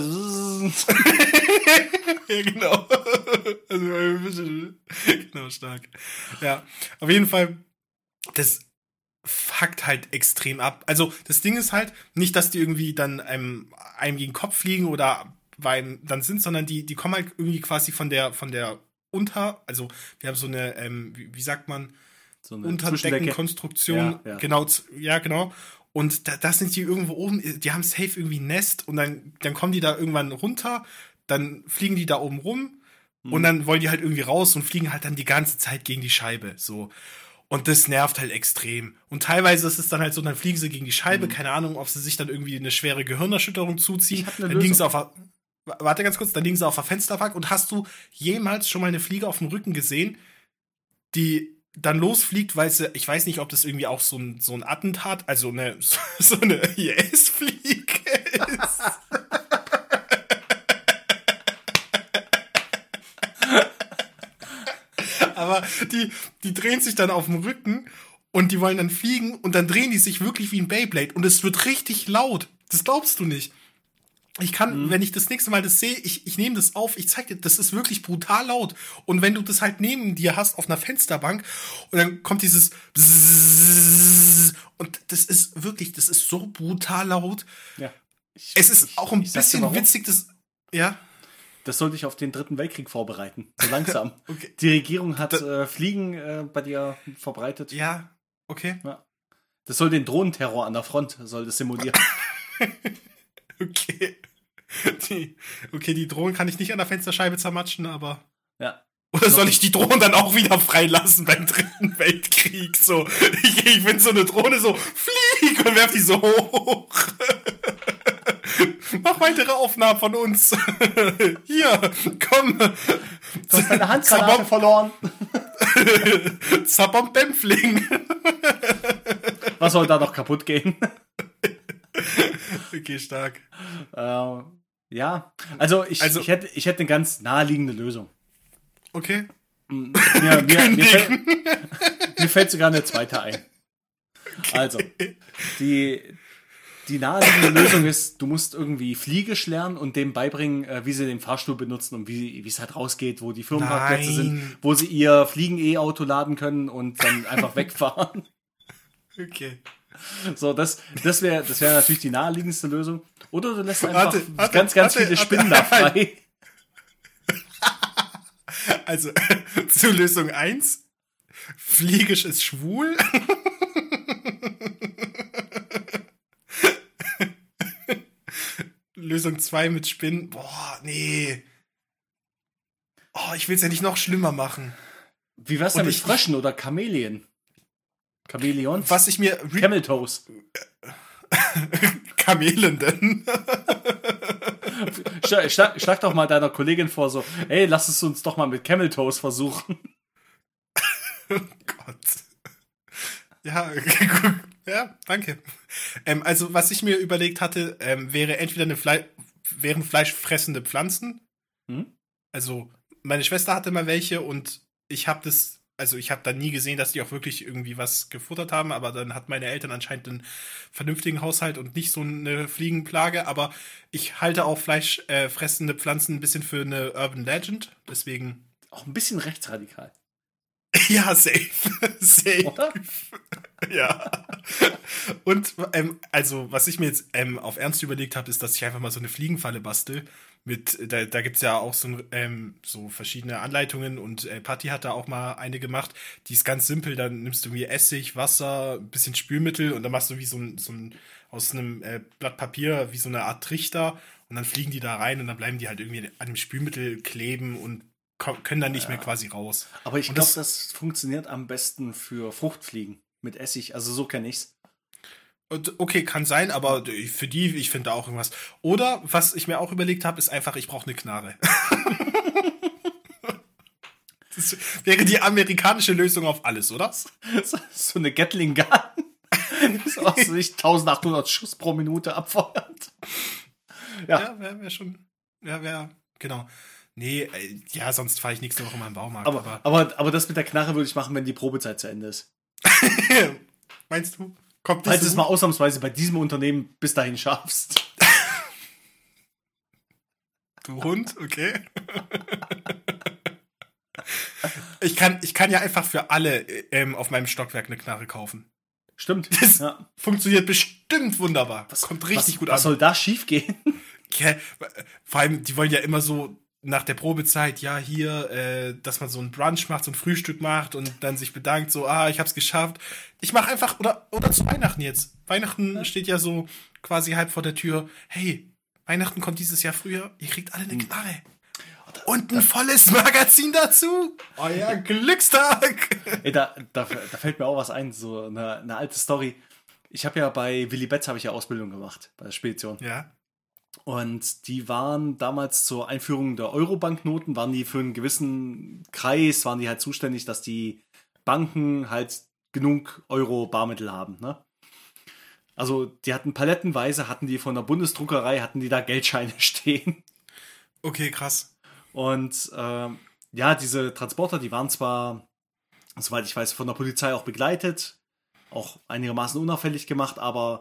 Ja, genau. Also meine Fische. Genau, stark. Ja, auf jeden Fall, das fuckt halt extrem ab. Also das Ding ist halt nicht, dass die irgendwie dann einem gegen den Kopf fliegen oder beim dann sind, sondern die kommen halt irgendwie quasi von der also wir haben so eine, wie sagt man, so eine Unterdeckenkonstruktion. Ja. Genau, ja, genau. Und das sind die irgendwo oben, die haben safe irgendwie ein Nest und dann kommen die da irgendwann runter, dann fliegen die da oben rum und dann wollen die halt irgendwie raus und fliegen halt dann die ganze Zeit gegen die Scheibe, so. Und das nervt halt extrem. Und teilweise ist es dann halt so, dann fliegen sie gegen die Scheibe, keine Ahnung, ob sie sich dann irgendwie eine schwere Gehirnerschütterung zuziehen. Dann liegen sie warte ganz kurz, dann liegen sie auf der Fensterbank und hast du jemals schon mal eine Fliege auf dem Rücken gesehen, die dann losfliegt, weil sie, ich weiß nicht, ob das irgendwie auch so ein Attentat, also so eine IS-Fliege ist. Aber die drehen sich dann auf dem Rücken und die wollen dann fliegen und dann drehen die sich wirklich wie ein Beyblade und es wird richtig laut. Das glaubst du nicht. Ich kann, wenn ich das nächste Mal das sehe, ich nehme das auf, ich zeig dir, das ist wirklich brutal laut. Und wenn du das halt neben dir hast auf einer Fensterbank und dann kommt dieses Bzzz, und das ist so brutal laut. Ja. Es ist auch ein bisschen witzig, ja. Das sollte ich auf den 3. Weltkrieg vorbereiten. So langsam. Okay. Die Regierung hat Fliegen bei dir verbreitet. Ja, okay. Ja. Das soll den Drohnenterror an der Front soll das simulieren. Okay. Die Drohnen kann ich nicht an der Fensterscheibe zermatschen, aber. Ja. Oder soll ich die Drohnen dann auch wieder freilassen beim 3. Weltkrieg? So, ich bin so eine Drohne so, flieg und werf die so hoch. Mach weitere Aufnahmen von uns. Hier, komm. Du hast deine Handgranate verloren. Zabombempfling. Was soll da noch kaputt gehen? Okay, stark. Ja, also ich hätte eine ganz naheliegende Lösung. Okay. Mir fällt sogar eine zweite ein. Okay. Also, die naheliegende Lösung ist, du musst irgendwie Fliegisch lernen und dem beibringen, wie sie den Fahrstuhl benutzen und wie es halt rausgeht, wo die Firmenparkplätze sind, wo sie ihr Fliegen-E-Auto laden können und dann einfach wegfahren. Okay. So, das wäre natürlich die naheliegendste Lösung. Oder du lässt einfach ganz viele Spinnen da frei. Also, zu Lösung 1, Fliegisch ist schwul. Lösung 2 mit Spinnen. Boah, nee. Oh, ich will es ja nicht noch schlimmer machen. Wie wär's denn mit Fröschen oder Chamäleon? Chamäleons? Was ich mir... Camel Toes. Kamelenden. Schlag doch mal deiner Kollegin vor, so, hey, lass es uns doch mal mit Camel Toes versuchen. Oh Gott. Ja, ja, danke. Also, was ich mir überlegt hatte, wäre entweder wären fleischfressende Pflanzen. Also, meine Schwester hatte mal welche und ich habe da nie gesehen, dass die auch wirklich irgendwie was gefuttert haben, aber dann hat meine Eltern anscheinend einen vernünftigen Haushalt und nicht so eine Fliegenplage, aber ich halte auch fleischfressende Pflanzen ein bisschen für eine Urban Legend, deswegen auch ein bisschen rechtsradikal. Ja, safe. Safe. Oder? Ja. Und also, was ich mir jetzt auf Ernst überlegt habe, ist, dass ich einfach mal so eine Fliegenfalle bastel. Da gibt es ja auch so verschiedene Anleitungen und Patti hat da auch mal eine gemacht. Die ist ganz simpel, dann nimmst du wie Essig, Wasser, ein bisschen Spülmittel und dann machst du wie so ein aus einem Blatt Papier wie so eine Art Trichter und dann fliegen die da rein und dann bleiben die halt irgendwie an dem Spülmittel kleben und können dann nicht mehr quasi raus. Aber ich glaube, das funktioniert am besten für Fruchtfliegen mit Essig. Also so kenne ich's. Okay, kann sein, aber für die, ich finde da auch irgendwas. Oder, was ich mir auch überlegt habe, ist einfach, ich brauche eine Knarre. Das wäre die amerikanische Lösung auf alles, oder? So eine Gatling Gun. So aus sich 1800 Schuss pro Minute abfeuert. Ja, wäre schon. Ja, wäre, genau. Nee, ja, sonst fahre ich nächste Woche mal im Baumarkt. Aber das mit der Knarre würde ich machen, wenn die Probezeit zu Ende ist. Meinst du? Kommt das Falls du es mal ausnahmsweise bei diesem Unternehmen bis dahin schaffst. Du Hund, okay. Ich kann ja einfach für alle auf meinem Stockwerk eine Knarre kaufen. Stimmt. Das funktioniert bestimmt wunderbar. Das kommt richtig gut an. Was soll da schief gehen? Ja, vor allem, die wollen ja immer so nach der Probezeit, ja, hier, dass man so ein Brunch macht, so ein Frühstück macht und dann sich bedankt, so, ich hab's geschafft. Ich mach einfach, oder zu Weihnachten jetzt. Weihnachten steht ja so quasi halb vor der Tür. Hey, Weihnachten kommt dieses Jahr früher, ihr kriegt alle eine Knarre. Und ein volles Magazin dazu. Euer Glückstag. Ey, da fällt mir auch was ein, so eine alte Story. Ich habe ja bei Willy Betz Ausbildung gemacht, bei der Spedition. Ja. Und die waren damals zur Einführung der Euro-Banknoten, waren die für einen gewissen Kreis, waren die halt zuständig, dass die Banken halt genug Euro-Barmittel haben, ne? Also die hatten palettenweise, hatten die von der Bundesdruckerei, hatten die da Geldscheine stehen. Okay, krass. Und ja, diese Transporter, die waren zwar, soweit ich weiß, von der Polizei auch begleitet, auch einigermaßen unauffällig gemacht, aber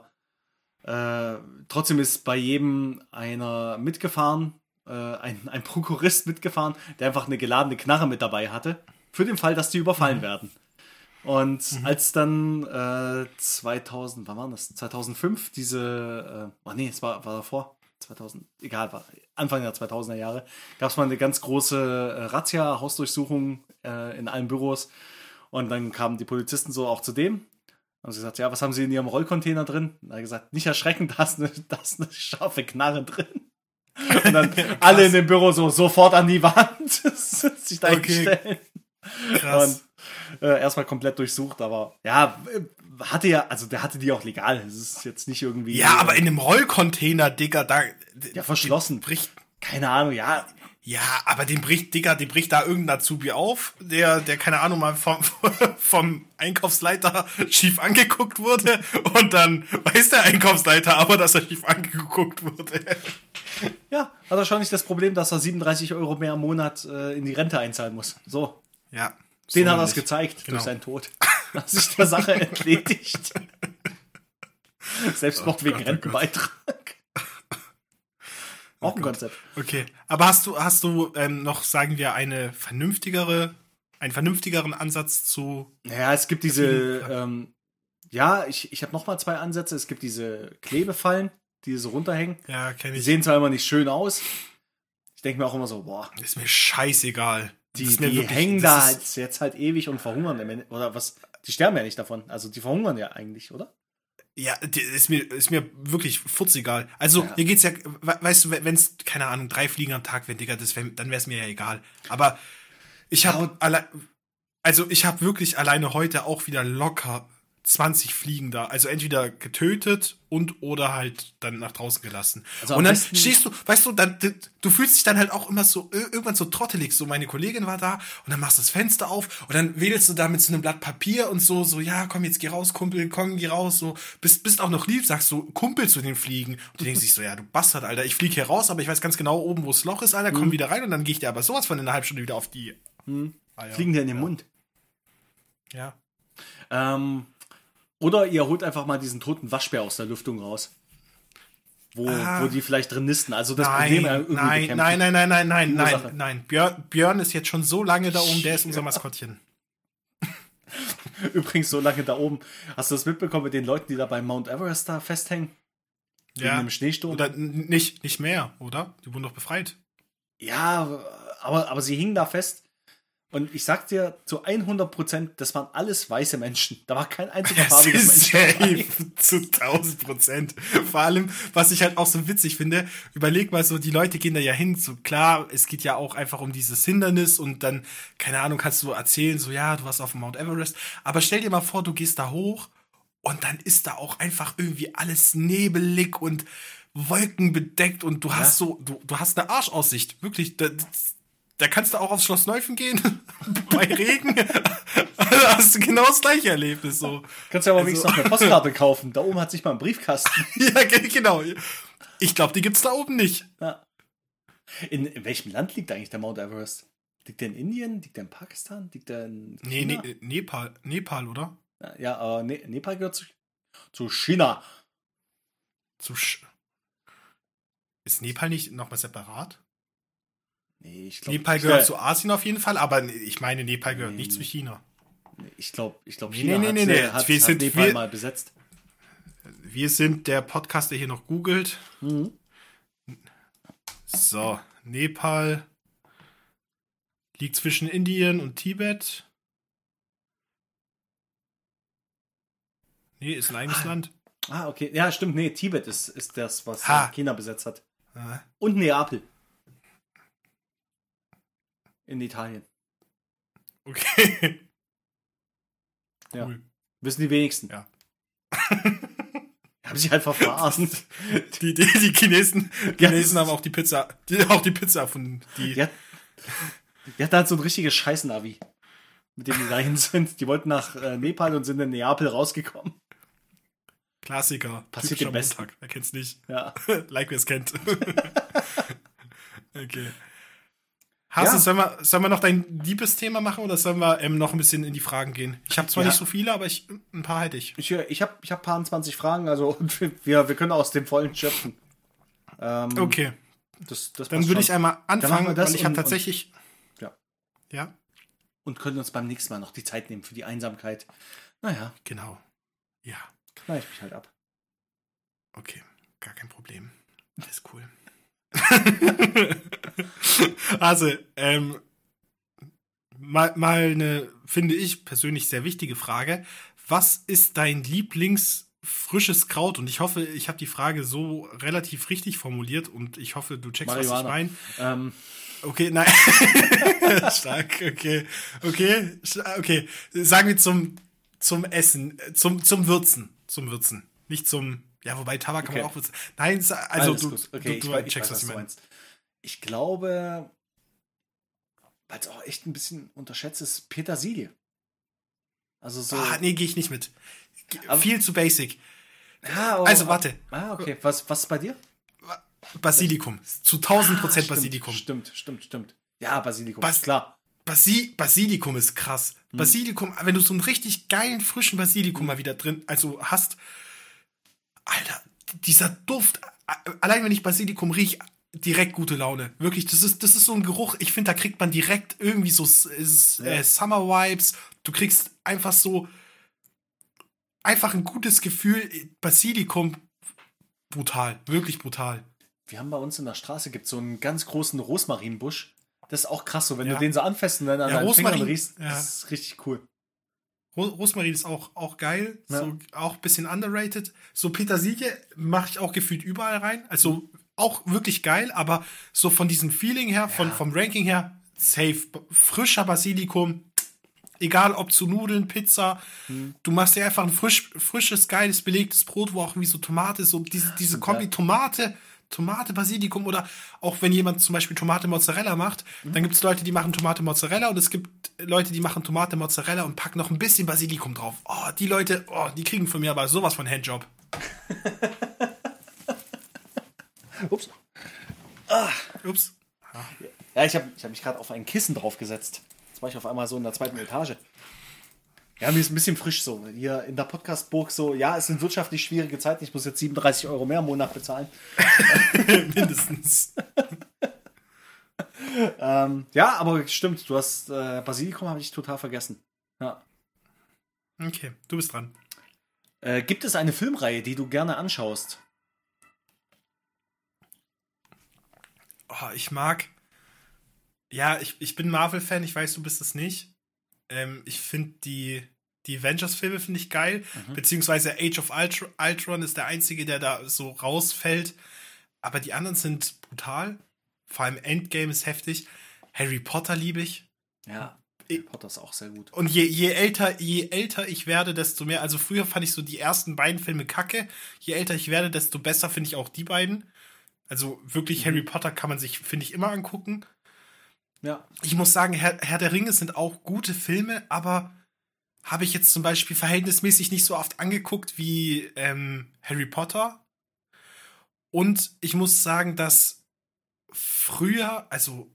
trotzdem ist bei jedem einer mitgefahren, ein Prokurist mitgefahren, der einfach eine geladene Knarre mit dabei hatte, für den Fall, dass die überfallen werden. Und als dann 2000, wann war das? 2005 diese, es war davor, 2000, egal, war Anfang der 2000er Jahre, gab es mal eine ganz große Razzia, Hausdurchsuchung in allen Büros. Und dann kamen die Polizisten so auch zu dem. Haben sie gesagt, ja, was haben Sie in Ihrem Rollcontainer drin? Und er hat gesagt, nicht erschrecken, da ist eine scharfe Knarre drin. Und dann alle in dem Büro sofort an die Wand sich da hinstellen. Krass. Und erstmal komplett durchsucht, aber ja, der hatte die auch legal. Es ist jetzt nicht irgendwie. Ja, aber in einem Rollcontainer, Digga, ja, verschlossen. Bricht. Keine Ahnung, ja. Ja, aber den bricht da irgendein Azubi auf, der keine Ahnung, mal vom Einkaufsleiter schief angeguckt wurde und dann weiß der Einkaufsleiter aber, dass er schief angeguckt wurde. Ja, hat wahrscheinlich das Problem, dass er 37 € mehr im Monat in die Rente einzahlen muss. So. Ja. Den hat er es gezeigt durch seinen Tod. Hat sich der Sache entledigt. Selbstmord wegen Rentenbeitrag. Auch ein Konzept. Okay, aber hast du noch, sagen wir, einen vernünftigeren Ansatz zu... Ja, es gibt diese, ich habe noch mal 2 Ansätze. Es gibt diese Klebefallen, die so runterhängen. Ja, kenne ich. Die sehen zwar immer nicht schön aus. Ich denke mir auch immer so, boah. Ist mir scheißegal. Die hängen da jetzt halt ewig und verhungern. Oder was? Die sterben ja nicht davon. Also die verhungern ja eigentlich, oder? Ja, ist mir wirklich furzegal. Also, mir geht's ja, weißt du, wenn es, keine Ahnung, 3 Fliegen am Tag wären, Digga, dann wäre es mir ja egal. Aber ich habe wirklich alleine heute auch wieder locker 20 Fliegen da. Also entweder getötet oder halt dann nach draußen gelassen. Also und dann stehst du, weißt du, du fühlst dich dann halt auch immer so, irgendwann so trottelig. So, meine Kollegin war da und dann machst du das Fenster auf und dann wedelst du da mit so einem Blatt Papier und so, ja, komm, jetzt geh raus, Kumpel, komm, geh raus, so, bist auch noch lieb, sagst so, Kumpel zu den Fliegen. Und die denken sich so, ja, du Bastard, Alter, ich flieg hier raus, aber ich weiß ganz genau oben, wo das Loch ist, Alter, komm wieder rein und dann gehe ich dir aber sowas von in einer halben Stunde wieder auf die Fliegen dir in den Mund. Ja. Oder ihr holt einfach mal diesen toten Waschbär aus der Lüftung raus. wo die vielleicht drin nisten. Also das Problem irgendwie bekämpfen. Nein. Björn ist jetzt schon so lange da oben, der ist unser Maskottchen. Übrigens so lange da oben. Hast du das mitbekommen mit den Leuten, die da beim Mount Everest da festhängen? Wegen dem Schneesturm? Oder nicht mehr, oder? Die wurden doch befreit. Ja, aber sie hingen da fest. Und ich sag dir, zu 100%, das waren alles weiße Menschen. Da war kein einziger farbiges Mensch. Zu 1000%. Vor allem, was ich halt auch so witzig finde, überleg mal so, die Leute gehen da ja hin, so klar, es geht ja auch einfach um dieses Hindernis und dann, keine Ahnung, kannst du erzählen, so ja, du warst auf dem Mount Everest, aber stell dir mal vor, du gehst da hoch und dann ist da auch einfach irgendwie alles nebelig und wolkenbedeckt und du hast du hast eine Arschaussicht, wirklich, da kannst du auch aufs Schloss Neuffen gehen, bei Regen. Da hast du genau das gleiche Erlebnis. So. Kannst du aber wenigstens noch eine Postkarte kaufen. Da oben hat sich mal ein Briefkasten. Ja, genau. Ich glaube, die gibt's da oben nicht. Ja. In welchem Land liegt eigentlich der Mount Everest? Liegt der in Indien? Liegt der in Pakistan? Liegt der in China? Nee, Nepal, oder? Ja, aber Nepal gehört zu China. Ist Nepal nicht nochmal separat? Nee, ich glaub, Nepal gehört zu Asien auf jeden Fall, aber ich meine, Nepal gehört nicht zu China. Ich glaube, China hat Nepal mal besetzt. Wir sind der Podcast, der hier noch googelt. Mhm. So, Nepal liegt zwischen Indien und Tibet. Nee, ist ein eigenes Land. Ah, okay. Ja, stimmt. Nee, Tibet ist das, was China besetzt hat. Ah. Und Neapel. In Italien. Okay. Ja. Cool. Wissen die wenigsten. Ja. Haben sich halt verarscht. Die Chinesen haben auch die Pizza erfunden. Die hat halt so ein richtiges Scheiß-Navi, mit dem die dahin sind. Die wollten nach Nepal und sind in Neapel rausgekommen. Klassiker. Passiert dem Besten. Montag. Wer kennt's nicht? Ja. Like, wer es kennt. Okay. Sollen wir noch dein Liebesthema machen oder sollen wir noch ein bisschen in die Fragen gehen? Ich habe zwar nicht so viele, aber ein paar hätte ich. Ich hab paar 20 Fragen, also wir können aus dem Vollen schöpfen. Okay. Das dann würde ich einmal anfangen, weil ich habe tatsächlich... Ja. Und können uns beim nächsten Mal noch die Zeit nehmen für die Einsamkeit. Naja. Genau. Ja. Knall ich mich halt ab. Okay, gar kein Problem. Ist cool. Also, mal eine, finde ich persönlich sehr wichtige Frage. Was ist dein Lieblingsfrisches Kraut? Und ich hoffe, ich habe die Frage so relativ richtig formuliert und ich hoffe, du checkst, Marihuana. was ich meine. Okay, nein. Stark, okay. Sagen wir zum Essen, zum Würzen. Zum Würzen. Nicht zum, ja, wobei Tabak kann man auch würzen. Nein, also du checkst, was ich meine. Ich glaube, weil es auch echt ein bisschen unterschätzt ist, Petersilie. Also so. Nee, gehe ich nicht mit. Viel zu basic. Ja, also warte. Okay. Was ist bei dir? Basilikum. Zu 1000% Basilikum. Stimmt. Ja, Basilikum. Klar. Basilikum ist krass. Basilikum, wenn du so einen richtig geilen, frischen Basilikum mal wieder drin, also hast, Alter, dieser Duft, allein wenn ich Basilikum rieche, direkt gute Laune. Wirklich, das ist so ein Geruch, ich finde, da kriegt man direkt irgendwie so Summer Vibes. Du kriegst einfach ein gutes Gefühl. Basilikum, brutal, wirklich brutal. Wir haben bei uns in der Straße so einen ganz großen Rosmarinbusch. Das ist auch krass, so wenn du den so anfasst und dann an deinen Fingern riechst, das ist richtig cool. Rosmarin ist auch geil, so auch ein bisschen underrated. So Petersilie mache ich auch gefühlt überall rein. Also auch wirklich geil, aber so von diesem Feeling her, vom Ranking her, safe. Frischer Basilikum, egal ob zu Nudeln, Pizza, du machst dir einfach ein frisches, geiles, belegtes Brot, wo auch irgendwie so Tomate, so diese Kombi Tomate, Basilikum oder auch wenn jemand zum Beispiel Tomate Mozzarella macht, dann gibt es Leute, die machen Tomate Mozzarella und es gibt Leute, die machen Tomate Mozzarella und packen noch ein bisschen Basilikum drauf. Oh, die Leute, die kriegen von mir aber sowas von Handjob. Ups. Ups. Ja, ich hab mich gerade auf ein Kissen draufgesetzt. Jetzt war ich auf einmal so in der 2. Etage. Ja, mir ist ein bisschen frisch so. Hier in der Podcast-Burg so, ja, es sind wirtschaftlich schwierige Zeiten. Ich muss jetzt 37 Euro mehr im Monat bezahlen. Mindestens. Ja, aber stimmt, du hast Basilikum habe ich total vergessen. Ja. Okay, du bist dran. Gibt es eine Filmreihe, die du gerne anschaust? Oh, ich mag. Ja, ich bin Marvel-Fan, ich weiß, du bist es nicht. Ich finde die Avengers-Filme finde ich geil, beziehungsweise Age of Ultron ist der einzige, der da so rausfällt. Aber die anderen sind brutal. Vor allem Endgame ist heftig. Harry Potter liebe ich. Ja, Harry Potter ist auch sehr gut. Und je älter ich werde, desto mehr. Also früher fand ich so die ersten beiden Filme kacke. Je älter ich werde, desto besser finde ich auch die beiden. Also wirklich Harry Potter kann man sich, finde ich, immer angucken. Ja. Ich muss sagen, Herr der Ringe sind auch gute Filme, aber habe ich jetzt zum Beispiel verhältnismäßig nicht so oft angeguckt wie Harry Potter. Und ich muss sagen, dass früher, also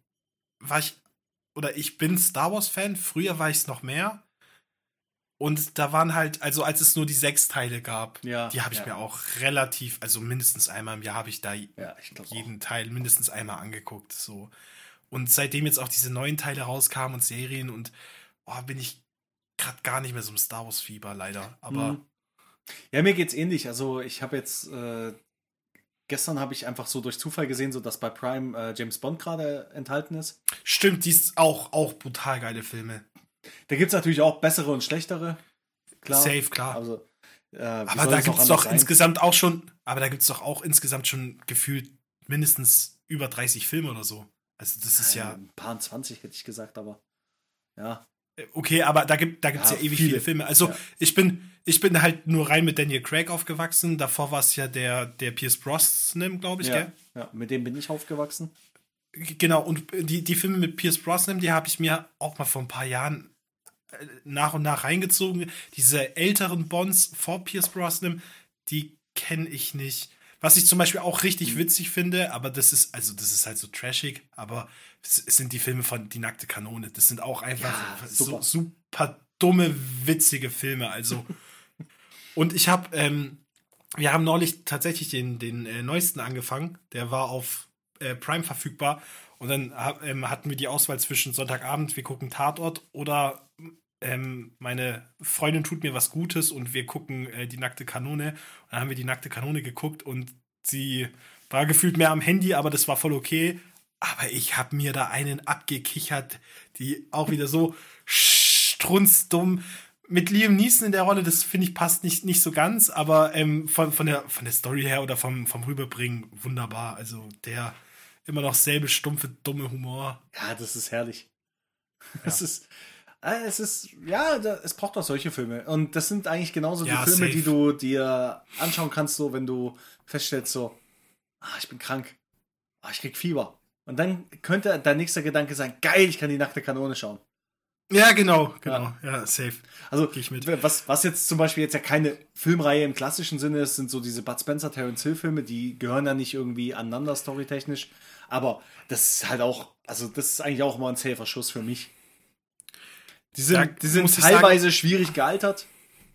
ich bin Star Wars-Fan, früher war ich es noch mehr. Und da waren halt, also als es nur die 6 Teile gab, die habe ich mir auch relativ, also mindestens einmal im Jahr habe ich da jeden Teil mindestens einmal angeguckt. So. Und seitdem jetzt auch diese neuen Teile rauskamen und Serien und bin ich gerade gar nicht mehr so im Star Wars-Fieber, leider. Aber ja, mir geht's ähnlich. Also ich habe jetzt gestern habe ich einfach so durch Zufall gesehen, so dass bei Prime James Bond gerade enthalten ist. Stimmt, die ist auch brutal geile Filme. Da gibt es natürlich auch bessere und schlechtere. Klar. Safe, klar. Also, aber da gibt es doch insgesamt auch schon, insgesamt schon gefühlt mindestens über 30 Filme oder so. Also das ist ja ein paar 20 hätte ich gesagt, aber ja. Okay, aber da gibt's ja ewig viele Filme. Also ich bin halt nur rein mit Daniel Craig aufgewachsen. Davor war es ja der Pierce Brosnan, glaube ich, gell? Ja, mit dem bin ich aufgewachsen. Genau, und die Filme mit Pierce Brosnan, die habe ich mir auch mal vor ein paar Jahren nach und nach reingezogen. Diese älteren Bonds vor Pierce Brosnan, die kenne ich nicht. Was ich zum Beispiel auch richtig witzig finde, aber das ist halt so trashig, aber es sind die Filme von Die nackte Kanone. Das sind auch einfach so super dumme, witzige Filme. Also, und wir haben neulich tatsächlich den neuesten angefangen. Der war auf Prime verfügbar. Und dann hatten wir die Auswahl zwischen Sonntagabend, wir gucken Tatort oder meine Freundin tut mir was Gutes und wir gucken Die nackte Kanone. Und dann haben wir Die nackte Kanone geguckt und sie war gefühlt mehr am Handy, aber das war voll okay. Aber ich habe mir da einen abgekichert, die auch wieder so strunzdumm. Mit Liam Neeson in der Rolle, das finde ich passt nicht so ganz, aber von der Story her oder vom Rüberbringen wunderbar. Also der immer noch selbe stumpfe, dumme Humor. Ja, das ist herrlich. Ja. Es braucht auch solche Filme. Und das sind eigentlich genauso die Filme, safe. die du dir anschauen kannst, so wenn du feststellst, so, ich bin krank, ich krieg Fieber. Und dann könnte dein nächster Gedanke sein, geil, ich kann die nackte Kanone schauen. Ja, genau. Ja, safe. Also, Geh ich mit. Was jetzt zum Beispiel jetzt ja keine Filmreihe im klassischen Sinne ist, sind so diese Bud Spencer, Terence Hill Filme, die gehören ja nicht irgendwie aneinander storytechnisch. Aber das ist halt auch, also das ist eigentlich auch immer ein safer Schuss für mich. Die sind teilweise schwierig gealtert.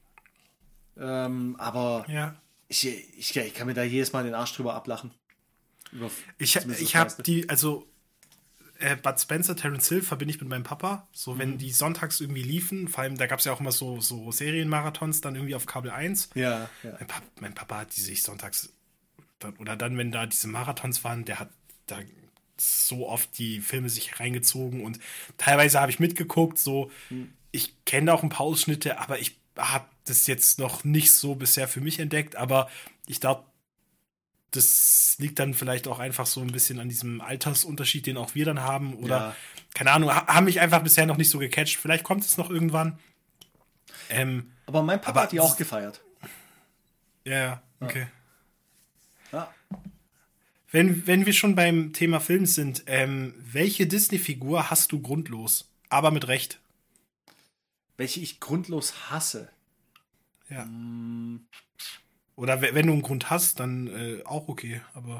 Aber ich kann mir da jedes Mal den Arsch drüber ablachen. Ich habe Bud Spencer, Terence Hill verbinde ich mit meinem Papa. So, wenn die sonntags irgendwie liefen, vor allem, da gab es ja auch immer so Serienmarathons dann irgendwie auf Kabel 1. Ja. Mein Papa hat die sich sonntags, dann, wenn da diese Marathons waren, der hat da so oft die Filme sich reingezogen und teilweise habe ich mitgeguckt, so, ich kenne auch ein paar Ausschnitte, aber ich habe das jetzt noch nicht so bisher für mich entdeckt, aber ich glaube, das liegt dann vielleicht auch einfach so ein bisschen an diesem Altersunterschied, den auch wir dann haben oder, keine Ahnung, haben mich einfach bisher noch nicht so gecatcht, vielleicht kommt es noch irgendwann. Aber mein Papa hat die auch gefeiert. Ja, okay. Ja. Wenn wir schon beim Thema Film sind, welche Disney-Figur hast du grundlos, aber mit Recht? Welche ich grundlos hasse? Ja. Oder wenn du einen Grund hast, dann auch okay, aber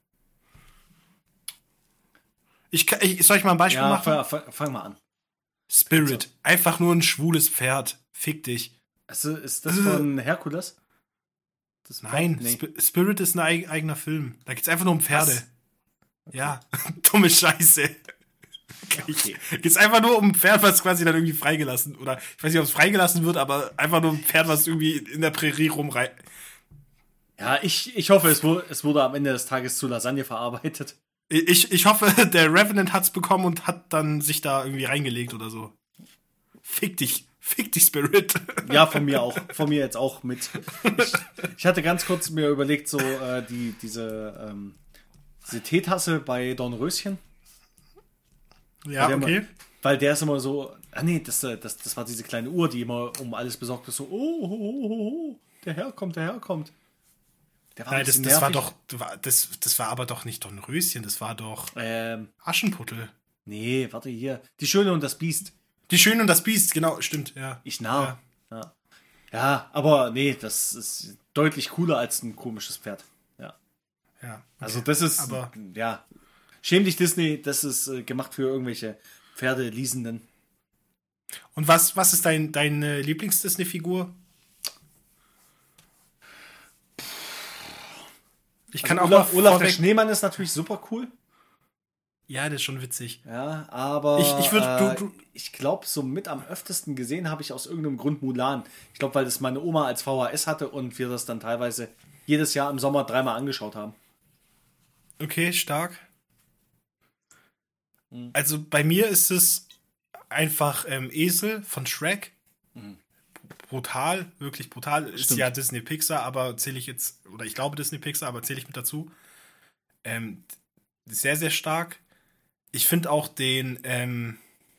soll ich mal ein Beispiel machen? Fang mal an. Spirit. Einfach nur ein schwules Pferd. Fick dich. Also, ist das von Herkules? Nein, Nee. Spirit ist ein eigener Film. Da geht's einfach nur um Pferde. Was? Ja, dumme Scheiße. Okay. Geht's einfach nur um ein Pferd, was quasi dann irgendwie freigelassen, oder ich weiß nicht, ob es freigelassen wird, aber einfach nur ein Pferd, was irgendwie in der Prärie rumreißt. Ja, ich hoffe, es wurde am Ende des Tages zu Lasagne verarbeitet. Ich hoffe, der Revenant hat's bekommen und hat dann sich da irgendwie reingelegt oder so. Fick dich, Spirit. Ja, von mir auch. Von mir jetzt auch mit. Ich hatte ganz kurz mir überlegt, so diese Teetasse bei Dornröschen. Ja, okay. Weil der ist immer so. Ah nee, das war diese kleine Uhr, die immer um alles besorgt ist. So, oh, der Herr kommt. Der war Nein, ein das war nervig. doch, das war aber doch nicht Dornröschen, das war doch Ähm, Aschenputtel. nee, warte hier. Die Schöne und das Biest. Die Schöne und das Biest, genau, stimmt, ja. Ich nah. Ja, aber nee, das ist deutlich cooler als ein komisches Pferd. Ja. Ja, okay. Also das ist, Aber ja, schäm dich Disney, das ist gemacht für irgendwelche Pferdeliesenden. und was ist deine Lieblings-Disney-Figur? Ich kann Also auch mal Olaf der vorweg- Schneemann ist natürlich super cool. Ja, das ist schon witzig. Ja, aber Ich würd- ich glaube, so mit am öftesten gesehen habe ich aus irgendeinem Grund Mulan. Ich glaube, weil das meine Oma als VHS hatte und wir das dann teilweise jedes Jahr im Sommer 3-mal angeschaut haben. Okay, stark. Mhm. Also bei mir ist es einfach Esel von Shrek. Brutal, wirklich brutal. Ist Stimmt. ja Disney Pixar, aber zähle ich jetzt, oder ich glaube Disney Pixar, aber zähle ich mit dazu. Sehr, sehr stark. Ich finde auch den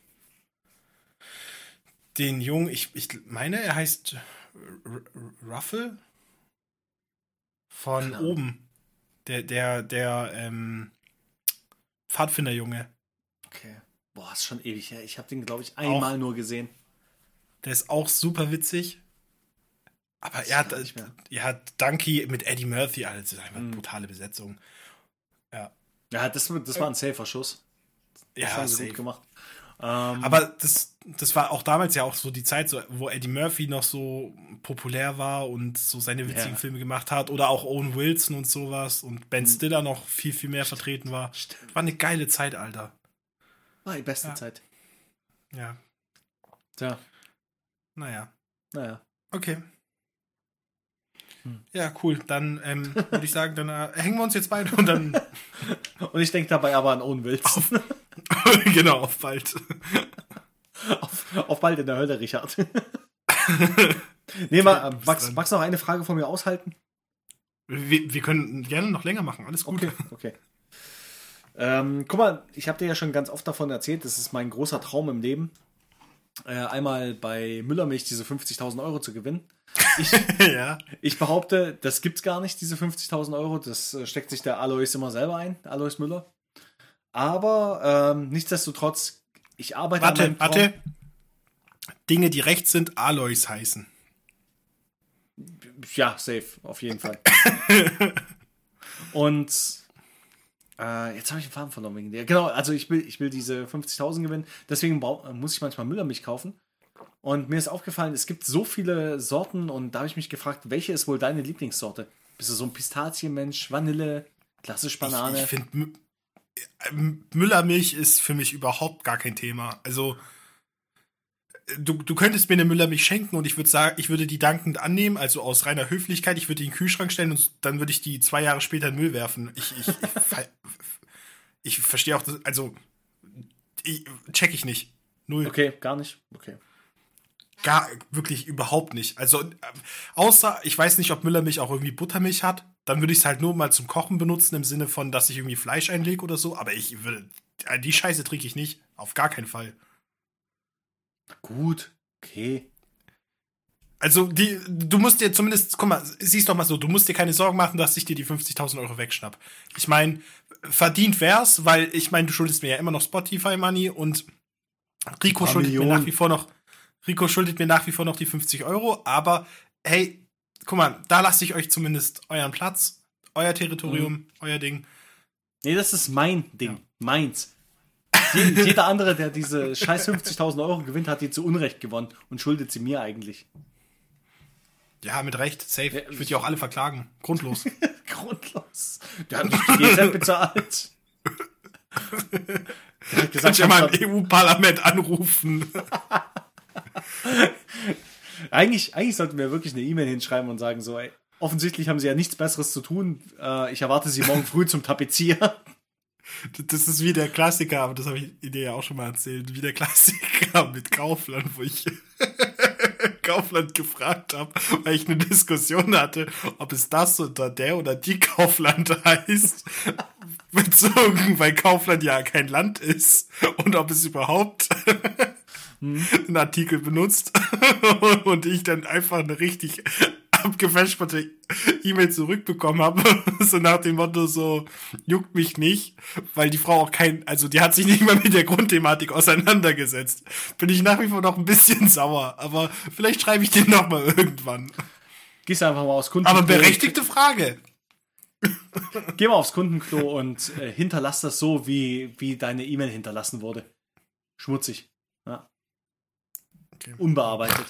Jungen, ich meine, er heißt Ruffle von Keine Ahnung. oben. Der Pfadfinderjunge. Okay. Boah, ist schon ewig her. Ich habe den, glaube ich, einmal nur gesehen. Der ist auch super witzig. Aber Weiß er ich gar nicht mehr. hat Donkey mit Eddie Murphy, Alter, das ist einfach eine brutale Besetzung. Ja, das war ein safer Schuss. Das Ja, haben sie safe. gut gemacht. Aber das war auch damals ja auch so die Zeit, so, wo Eddie Murphy noch so populär war und so seine witzigen Ja. Filme gemacht hat. Oder auch Owen Wilson und sowas. Und Ben Stiller noch viel, viel mehr vertreten war. Stimmt. War eine geile Zeit, Alter. War die beste Ja. Zeit. Ja, Tja, naja. naja. Okay. Ja, cool. Dann würde ich sagen, dann hängen wir uns jetzt beide und dann Und ich denke dabei aber an Owen Wilson. genau, auf bald. Auf bald in der Hölle, Richard. Nee, mal, bis Max, dann. Max noch eine Frage von mir aushalten? Wir können gerne noch länger machen, alles gut. Okay. Guck mal, ich habe dir ja schon ganz oft davon erzählt, das ist mein großer Traum im Leben, einmal bei Müllermilch diese 50.000 Euro zu gewinnen. Ja. Ich behaupte, das gibt's gar nicht, diese 50.000 Euro. Das steckt sich der Alois immer selber ein, Alois Müller. Aber nichtsdestotrotz, ich arbeite an meinem Traum. Warte. Dinge, die rechts sind, Alois heißen. Ja, safe, auf jeden Fall. Und jetzt habe ich den Faden verloren wegen dir. Genau, also ich will diese 50.000 gewinnen. Deswegen muss ich manchmal Müllermilch kaufen. Und mir ist aufgefallen, es gibt so viele Sorten und da habe ich mich gefragt, welche ist wohl deine Lieblingssorte? Bist du so ein Pistazienmensch, Vanille, klassisch Banane? Ich finde, Müllermilch ist für mich überhaupt gar kein Thema. Also, du könntest mir eine Müllermilch schenken und ich würde sagen, ich würde die dankend annehmen, also aus reiner Höflichkeit. Ich würde die in den Kühlschrank stellen und dann würde ich die 2 Jahre später in den Müll werfen. Ich verstehe auch das, also, check ich nicht. Null. Okay, gar nicht. Okay. Gar, wirklich überhaupt nicht. Also, außer, ich weiß nicht, ob Müllermilch auch irgendwie Buttermilch hat. Dann würde ich es halt nur mal zum Kochen benutzen, im Sinne von, dass ich irgendwie Fleisch einlege oder so. Aber die Scheiße trinke ich nicht. Auf gar keinen Fall. Gut, okay. Also, du musst dir zumindest, guck mal, siehst doch mal so, du musst dir keine Sorgen machen, dass ich dir die 50.000 Euro wegschnapp. Ich meine, verdient wär's, weil ich meine, du schuldest mir ja immer noch Spotify-Money und Rico schuldet mir nach wie vor noch die 50 Euro, aber hey, guck mal, da lasse ich euch zumindest euren Platz, euer Territorium, euer Ding. Nee, das ist mein Ding. Ja. Meins. Jeder andere, der diese scheiß 50.000 Euro gewinnt, hat die zu Unrecht gewonnen und schuldet sie mir eigentlich. Ja, mit Recht, safe. Ich würde die auch alle verklagen. Grundlos. Grundlos. Der hat nicht die GZ bezahlt. Der hat gesagt, Kannst ja mal im EU-Parlament anrufen. Eigentlich sollten wir wirklich eine E-Mail hinschreiben und sagen so, ey, offensichtlich haben sie ja nichts Besseres zu tun. Ich erwarte sie morgen früh zum Tapezieren. Das ist wie der Klassiker, aber das habe ich dir ja auch schon mal erzählt, wie der Klassiker mit Kaufland, wo ich Kaufland gefragt habe, weil ich eine Diskussion hatte, ob es das oder der oder die Kaufland heißt, bezogen, weil Kaufland ja kein Land ist und ob es überhaupt einen Artikel benutzt und ich dann einfach eine richtig abgefälschte E-Mail zurückbekommen habe, so nach dem Motto so, juckt mich nicht, weil die Frau auch also die hat sich nicht mal mit der Grundthematik auseinandergesetzt. Bin ich nach wie vor noch ein bisschen sauer, aber vielleicht schreibe ich den noch mal irgendwann. Gehst einfach mal aufs Kundenklo. Aber berechtigte Frage. Geh mal aufs Kundenklo und hinterlass das so, wie deine E-Mail hinterlassen wurde. Schmutzig. Ja. Okay. Unbearbeitet.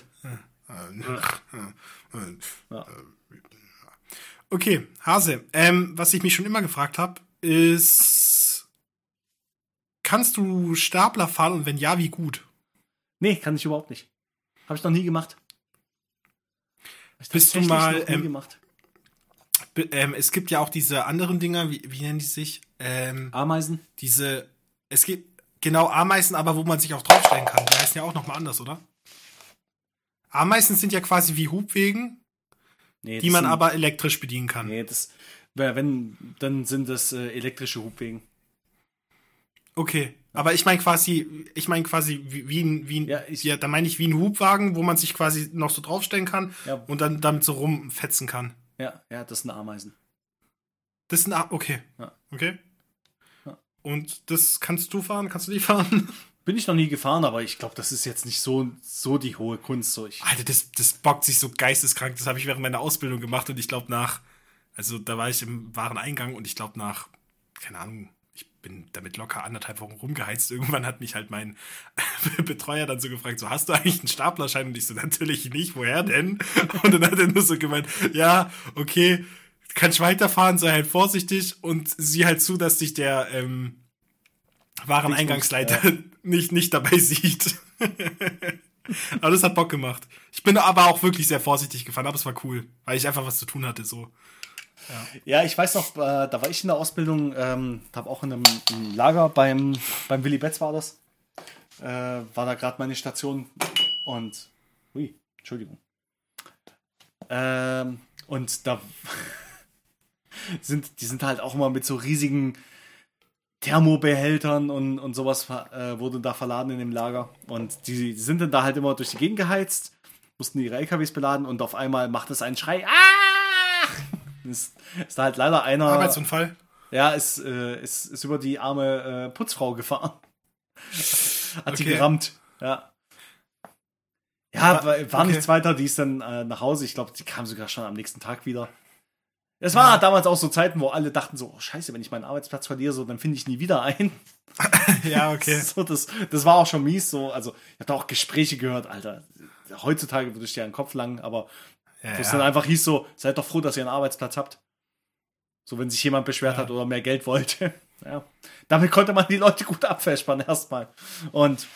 Ja. Okay, Hase. Was ich mich schon immer gefragt habe, ist, kannst du Stapler fahren und wenn ja, wie gut? Nee, kann ich überhaupt nicht. Habe ich noch nie gemacht. Bist du mal, noch nie gemacht. Es gibt ja auch diese anderen Dinger, wie nennen die sich? Ameisen? Es gibt genau Ameisen, aber wo man sich auch draufstellen kann. Die heißen ja auch nochmal anders, oder? Ameisen sind ja quasi wie Hubwegen, die man aber elektrisch bedienen kann. Nee, dann sind das elektrische Hubwegen. Okay, aber ich meine quasi wie ein, da meine ich wie ein Hubwagen, wo man sich quasi noch so draufstellen kann und dann damit so rumfetzen kann. Ja, das sind Ameisen. Das sind okay. Ja. Okay. Ja. Und das kannst du fahren? Kannst du die fahren? Bin ich noch nie gefahren, aber ich glaube, das ist jetzt nicht so die hohe Kunst. Alter, das bockt sich so geisteskrank. Das habe ich während meiner Ausbildung gemacht und ich glaube da war ich im Wareneingang und ich glaube keine Ahnung, ich bin damit locker 1,5 Wochen rumgeheizt. Irgendwann hat mich halt mein Betreuer dann so gefragt, so, hast du eigentlich einen Staplerschein? Und ich so, natürlich nicht, woher denn? Und dann hat er nur so gemeint, ja, okay, kannst weiterfahren, sei halt vorsichtig und sieh halt zu, dass dich der Wareneingangsleiter nicht dabei sieht. Aber das hat Bock gemacht. Ich bin aber auch wirklich sehr vorsichtig gefahren, aber es war cool, weil ich einfach was zu tun hatte, so. Ja, ich weiß noch, da war ich in der Ausbildung, habe auch in einem Lager beim Willy Betz war das. War da gerade meine Station und Entschuldigung. Und da die sind halt auch immer mit so riesigen Thermobehältern und sowas wurde da verladen in dem Lager. Und die sind dann da halt immer durch die Gegend geheizt, mussten ihre LKWs beladen und auf einmal macht es einen Schrei. Ah! Ist da halt leider einer. Arbeitsunfall? Ja, ist über die arme Putzfrau gefahren. Hat sie gerammt. Ja. Ja, war nichts weiter, die ist dann nach Hause. Ich glaube, die kam sogar schon am nächsten Tag wieder. Es war damals auch so Zeiten, wo alle dachten so, oh scheiße, wenn ich meinen Arbeitsplatz verliere, so, dann finde ich nie wieder einen. Ja, okay. So, das war auch schon mies. So. Also, ich habe da auch Gespräche gehört, Alter. Heutzutage würde ich dir einen Kopf langen, aber wo es dann einfach hieß so, seid doch froh, dass ihr einen Arbeitsplatz habt. So, wenn sich jemand beschwert hat oder mehr Geld wollte. Ja. Damit konnte man die Leute gut abfespern erstmal. Und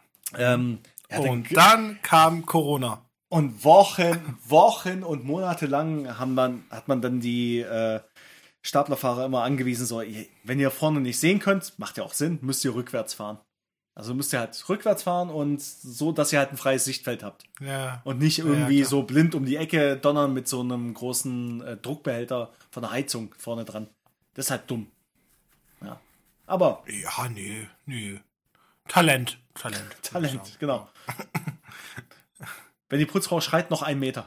dann kam Corona. Und Wochen und Monate lang hat man dann die Staplerfahrer immer angewiesen, so, wenn ihr vorne nicht sehen könnt, macht ja auch Sinn, müsst ihr rückwärts fahren. Also müsst ihr halt rückwärts fahren und so, dass ihr halt ein freies Sichtfeld habt. Ja. Und nicht irgendwie so blind um die Ecke donnern mit so einem großen Druckbehälter von der Heizung vorne dran. Das ist halt dumm. Ja. Aber. Ja, nee. Talent, genau. Wenn die Putzfrau schreit, noch 1 Meter.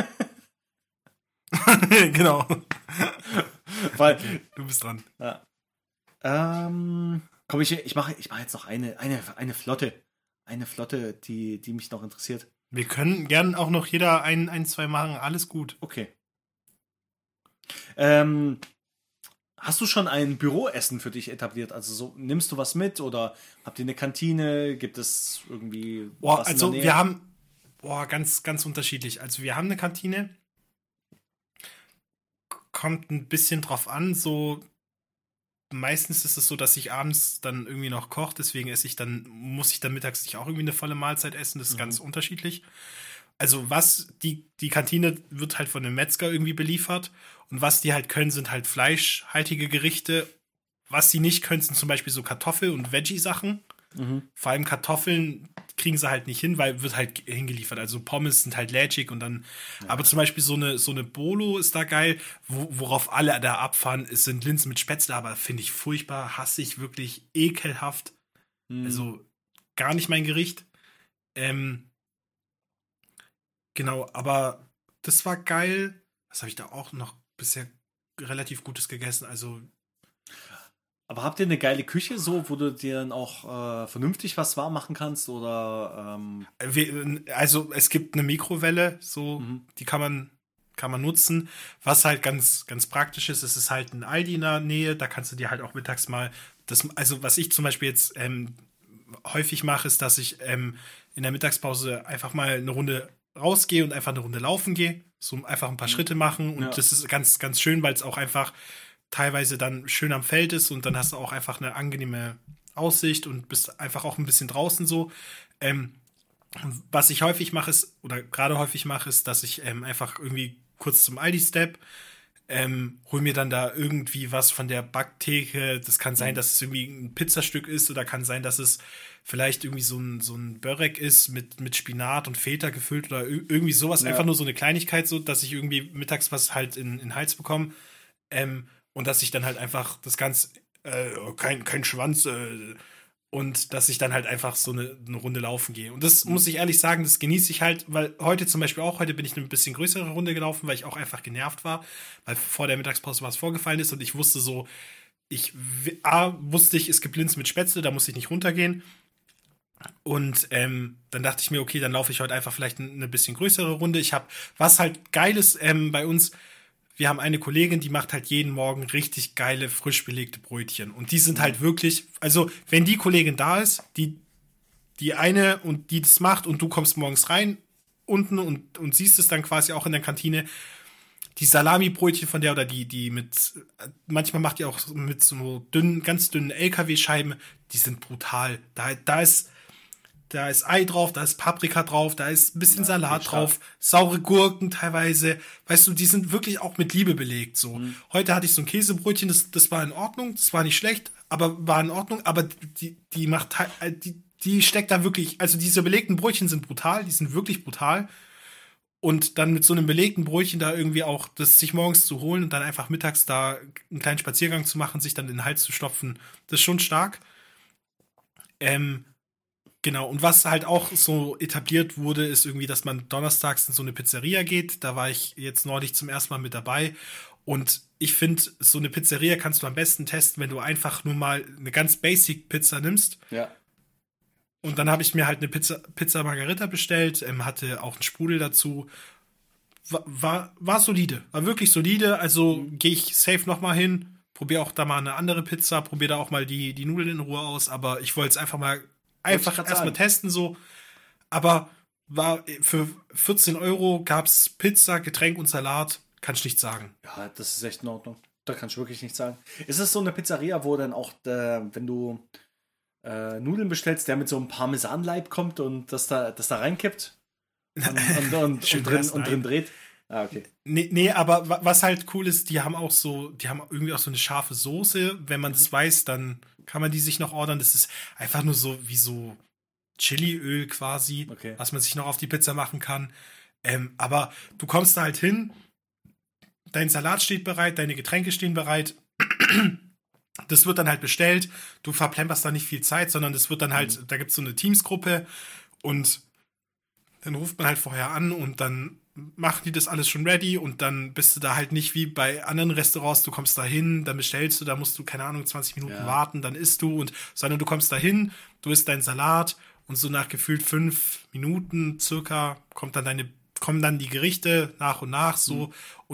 Genau. Weil, okay, du bist dran. Ja. Komm, ich mache jetzt noch eine Flotte. Eine Flotte, die mich noch interessiert. Wir können gern auch noch jeder ein, zwei machen. Alles gut. Okay. Hast du schon ein Büroessen für dich etabliert? Also so, nimmst du was mit oder habt ihr eine Kantine? Gibt es irgendwie was in der Nähe? Wir haben ganz, ganz unterschiedlich. Also wir haben eine Kantine. Kommt ein bisschen drauf an, so meistens ist es so, dass ich abends dann irgendwie noch koche, deswegen muss ich dann mittags nicht auch irgendwie eine volle Mahlzeit essen, das ist ganz unterschiedlich. Also die Kantine wird halt von einem Metzger irgendwie beliefert und was die halt können, sind halt fleischhaltige Gerichte. Was sie nicht können, sind zum Beispiel so Kartoffel- und Veggie-Sachen. Vor allem Kartoffeln kriegen sie halt nicht hin, weil wird halt hingeliefert. Also Pommes sind halt lätschig und dann, aber zum Beispiel so eine Bolo ist da geil, worauf alle da abfahren, es sind Linsen mit Spätzle, aber finde ich furchtbar, hasse ich wirklich ekelhaft. Also gar nicht mein Gericht. Genau, aber das war geil. Was habe ich da auch noch bisher relativ Gutes gegessen? Also Aber habt ihr eine geile Küche, so, wo du dir dann auch vernünftig was warm machen kannst? Oder also es gibt eine Mikrowelle, so, die kann man nutzen. Was halt ganz, ganz praktisch ist, es ist halt ein Aldi in der Nähe, da kannst du dir halt auch mittags mal also was ich zum Beispiel jetzt häufig mache, ist, dass ich in der Mittagspause einfach mal eine Runde rausgehe und einfach eine Runde laufen gehe. So einfach ein paar Schritte machen. Und das ist ganz, ganz schön, weil es auch einfach teilweise dann schön am Feld ist und dann hast du auch einfach eine angenehme Aussicht und bist einfach auch ein bisschen draußen so. Was ich häufig mache ist, oder gerade häufig mache, ist, dass ich einfach irgendwie kurz zum Aldi step, hol mir dann da irgendwie was von der Backtheke. Das kann sein, dass es irgendwie ein Pizzastück ist oder kann sein, dass es vielleicht irgendwie so ein Börek ist mit Spinat und Feta gefüllt oder irgendwie sowas. Ja. Einfach nur so eine Kleinigkeit, so dass ich irgendwie mittags was halt in den Hals bekomme. Und dass ich dann halt einfach das Ganze, kein Schwanz, und dass ich dann halt einfach so eine Runde laufen gehe. Und das muss ich ehrlich sagen, das genieße ich halt, weil heute zum Beispiel auch, heute bin ich eine bisschen größere Runde gelaufen, weil ich auch einfach genervt war, weil vor der Mittagspause was vorgefallen ist und ich wusste so, wusste ich, es gibt Linsen mit Spätzle, da muss ich nicht runtergehen. Und dann dachte ich mir, okay, dann laufe ich heute einfach vielleicht eine bisschen größere Runde. Was halt geil ist bei uns, wir haben eine Kollegin, die macht halt jeden Morgen richtig geile, frisch belegte Brötchen. Und die sind halt wirklich, also wenn die Kollegin da ist, die eine und die das macht und du kommst morgens rein unten und siehst es dann quasi auch in der Kantine, die Salami-Brötchen von der oder die manchmal macht die auch mit so ganz dünnen LKW-Scheiben, die sind brutal. Da ist Ei drauf, da ist Paprika drauf, da ist ein bisschen Salat drauf, saure Gurken teilweise. Weißt du, die sind wirklich auch mit Liebe belegt. So. Heute hatte ich so ein Käsebrötchen, das war in Ordnung, das war nicht schlecht, aber war in Ordnung. Aber die steckt da wirklich, also diese belegten Brötchen sind brutal, die sind wirklich brutal. Und dann mit so einem belegten Brötchen da irgendwie auch das sich morgens zu holen und dann einfach mittags da einen kleinen Spaziergang zu machen, sich dann in den Hals zu stopfen, das ist schon stark. Genau, und was halt auch so etabliert wurde, ist irgendwie, dass man donnerstags in so eine Pizzeria geht. Da war ich jetzt neulich zum ersten Mal mit dabei. Und ich finde, so eine Pizzeria kannst du am besten testen, wenn du einfach nur mal eine ganz basic Pizza nimmst. Ja. Und dann habe ich mir halt eine Pizza Margherita bestellt, hatte auch einen Sprudel dazu. War solide, war wirklich solide. Also gehe ich safe nochmal hin, probiere auch da mal eine andere Pizza, probiere da auch mal die Nudeln in Ruhe aus. Aber ich wollte es einfach erstmal testen so. Aber war für 14 € gab's Pizza, Getränk und Salat. Kann ich nicht sagen. Ja, das ist echt in Ordnung. Da kann ich wirklich nichts sagen. Ist es so eine Pizzeria, wo dann auch, wenn du Nudeln bestellst, der mit so einem Parmesanleib kommt und das da reinkippt und drin dreht? Ah, okay. Nee, aber was halt cool ist, die haben irgendwie auch so eine scharfe Soße. Wenn man das weiß, dann kann man die sich noch ordern. Das ist einfach nur so wie so Chiliöl quasi, okay, was man sich noch auf die Pizza machen kann. Aber du kommst da halt hin, dein Salat steht bereit, deine Getränke stehen bereit. Das wird dann halt bestellt. Du verplemperst da nicht viel Zeit, sondern das wird dann halt, da gibt es so eine Teamsgruppe und dann ruft man halt vorher an und dann machen die das alles schon ready und dann bist du da halt nicht wie bei anderen Restaurants, du kommst da hin, dann bestellst du, da musst du, keine Ahnung, 20 Minuten warten, dann isst du sondern du kommst da hin, du isst deinen Salat und so nach gefühlt 5 Minuten circa kommen dann die Gerichte nach und nach so und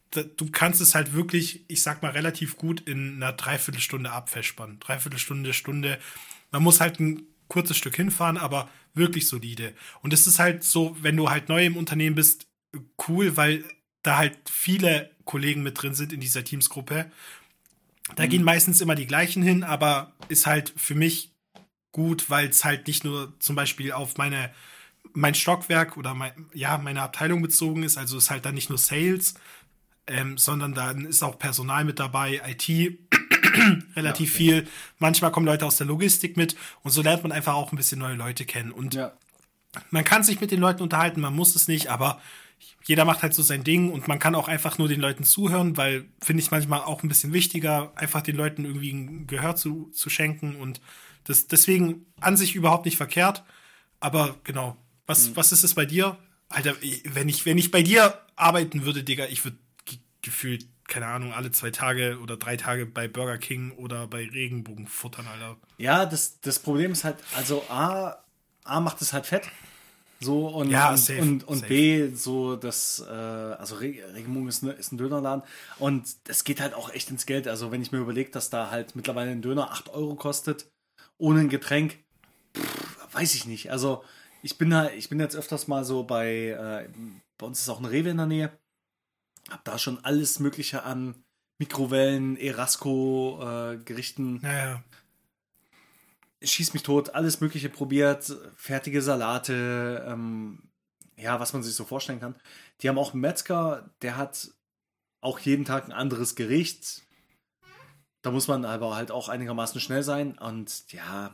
du kannst es halt wirklich, ich sag mal, relativ gut in einer Dreiviertelstunde abvespern. Stunde. Man muss halt ein kurzes Stück hinfahren, aber wirklich solide. Und es ist halt so, wenn du halt neu im Unternehmen bist, cool, weil da halt viele Kollegen mit drin sind in dieser Teamsgruppe. Da gehen meistens immer die gleichen hin, aber ist halt für mich gut, weil es halt nicht nur zum Beispiel auf mein Stockwerk oder meine Abteilung bezogen ist, also ist halt dann nicht nur Sales, sondern dann ist auch Personal mit dabei, IT, relativ viel. Manchmal kommen Leute aus der Logistik mit und so lernt man einfach auch ein bisschen neue Leute kennen. Und man kann sich mit den Leuten unterhalten, man muss es nicht, aber jeder macht halt so sein Ding und man kann auch einfach nur den Leuten zuhören, weil finde ich manchmal auch ein bisschen wichtiger, einfach den Leuten irgendwie ein Gehör zu schenken und das deswegen an sich überhaupt nicht verkehrt. Aber genau, was ist es bei dir? Alter, wenn ich bei dir arbeiten würde, Digga, ich würde gefühlt, keine Ahnung, alle 2 Tage oder 3 Tage bei Burger King oder bei Regenbogen futtern, Alter. Ja, das Problem ist halt, also A macht es halt fett. So und safe. B, so das, also Regenbogen ist ein Dönerladen und es geht halt auch echt ins Geld. Also wenn ich mir überlege, dass da halt mittlerweile ein Döner 8 Euro kostet, ohne ein Getränk, weiß ich nicht. Also ich bin jetzt öfters mal so bei uns ist auch ein Rewe in der Nähe, hab da schon alles Mögliche an Mikrowellen, Erasco, Gerichten. Ja. Schieß mich tot, alles Mögliche probiert, fertige Salate, was man sich so vorstellen kann. Die haben auch einen Metzger, der hat auch jeden Tag ein anderes Gericht. Da muss man aber halt auch einigermaßen schnell sein. Und ja,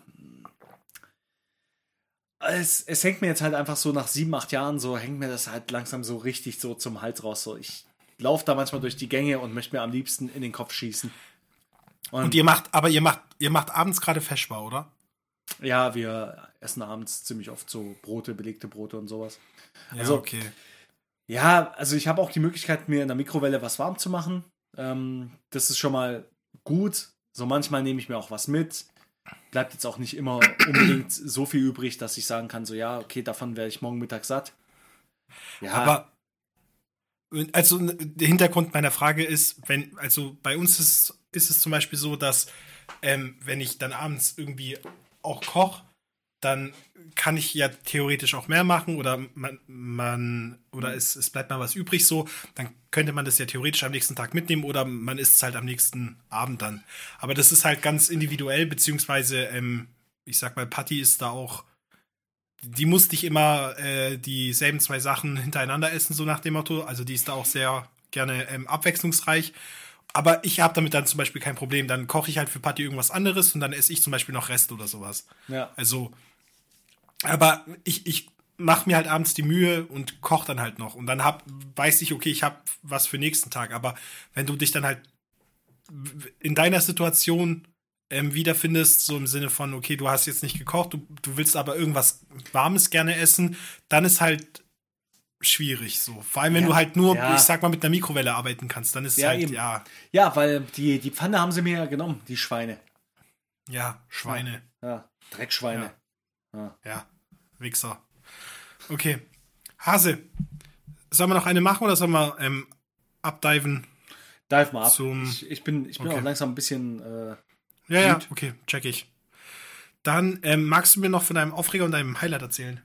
es hängt mir jetzt halt einfach so nach 7, 8 Jahren, so hängt mir das halt langsam so richtig so zum Hals raus. So, ich laufe da manchmal durch die Gänge und möchte mir am liebsten in den Kopf schießen. Und ihr macht abends gerade Feschbar, oder? Ja, wir essen abends ziemlich oft so Brote, belegte Brote und sowas. Ja, also, okay. Ja, also ich habe auch die Möglichkeit, mir in der Mikrowelle was warm zu machen. Das ist schon mal gut. So manchmal nehme ich mir auch was mit. Bleibt jetzt auch nicht immer unbedingt so viel übrig, dass ich sagen kann, so ja, okay, davon werde ich morgen Mittag satt. Ja. Aber also der Hintergrund meiner Frage ist, also bei uns ist es zum Beispiel so, dass wenn ich dann abends irgendwie auch koche, dann kann ich ja theoretisch auch mehr machen oder es bleibt mal was übrig so, dann könnte man das ja theoretisch am nächsten Tag mitnehmen oder man isst es halt am nächsten Abend dann. Aber das ist halt ganz individuell, beziehungsweise ich sag mal, Patti ist da auch, die muss nicht immer dieselben 2 Sachen hintereinander essen, so nach dem Motto. Also die ist da auch sehr gerne abwechslungsreich. Aber ich habe damit dann zum Beispiel kein Problem. Dann koche ich halt für Patti irgendwas anderes und dann esse ich zum Beispiel noch Rest oder sowas. Ja. Also, aber ich mache mir halt abends die Mühe und koche dann halt noch. Und dann weiß ich, okay, ich habe was für nächsten Tag. Aber wenn du dich dann halt in deiner Situation wiederfindest, so im Sinne von, okay, du hast jetzt nicht gekocht, du willst aber irgendwas Warmes gerne essen, dann ist halt schwierig so. Vor allem, wenn du halt nur, ich sag mal, mit einer Mikrowelle arbeiten kannst, dann ist es halt, eben. ja. Ja, weil die Pfanne haben sie mir ja genommen, die Schweine. Ja, Schweine. Ja, Dreckschweine. Ja, Wichser. Okay. Hase, sollen wir noch eine machen oder sollen wir abdiven? Dive mal ab. Ich bin auch langsam ein bisschen ja, okay, check ich. Dann magst du mir noch von deinem Aufreger und deinem Highlight erzählen?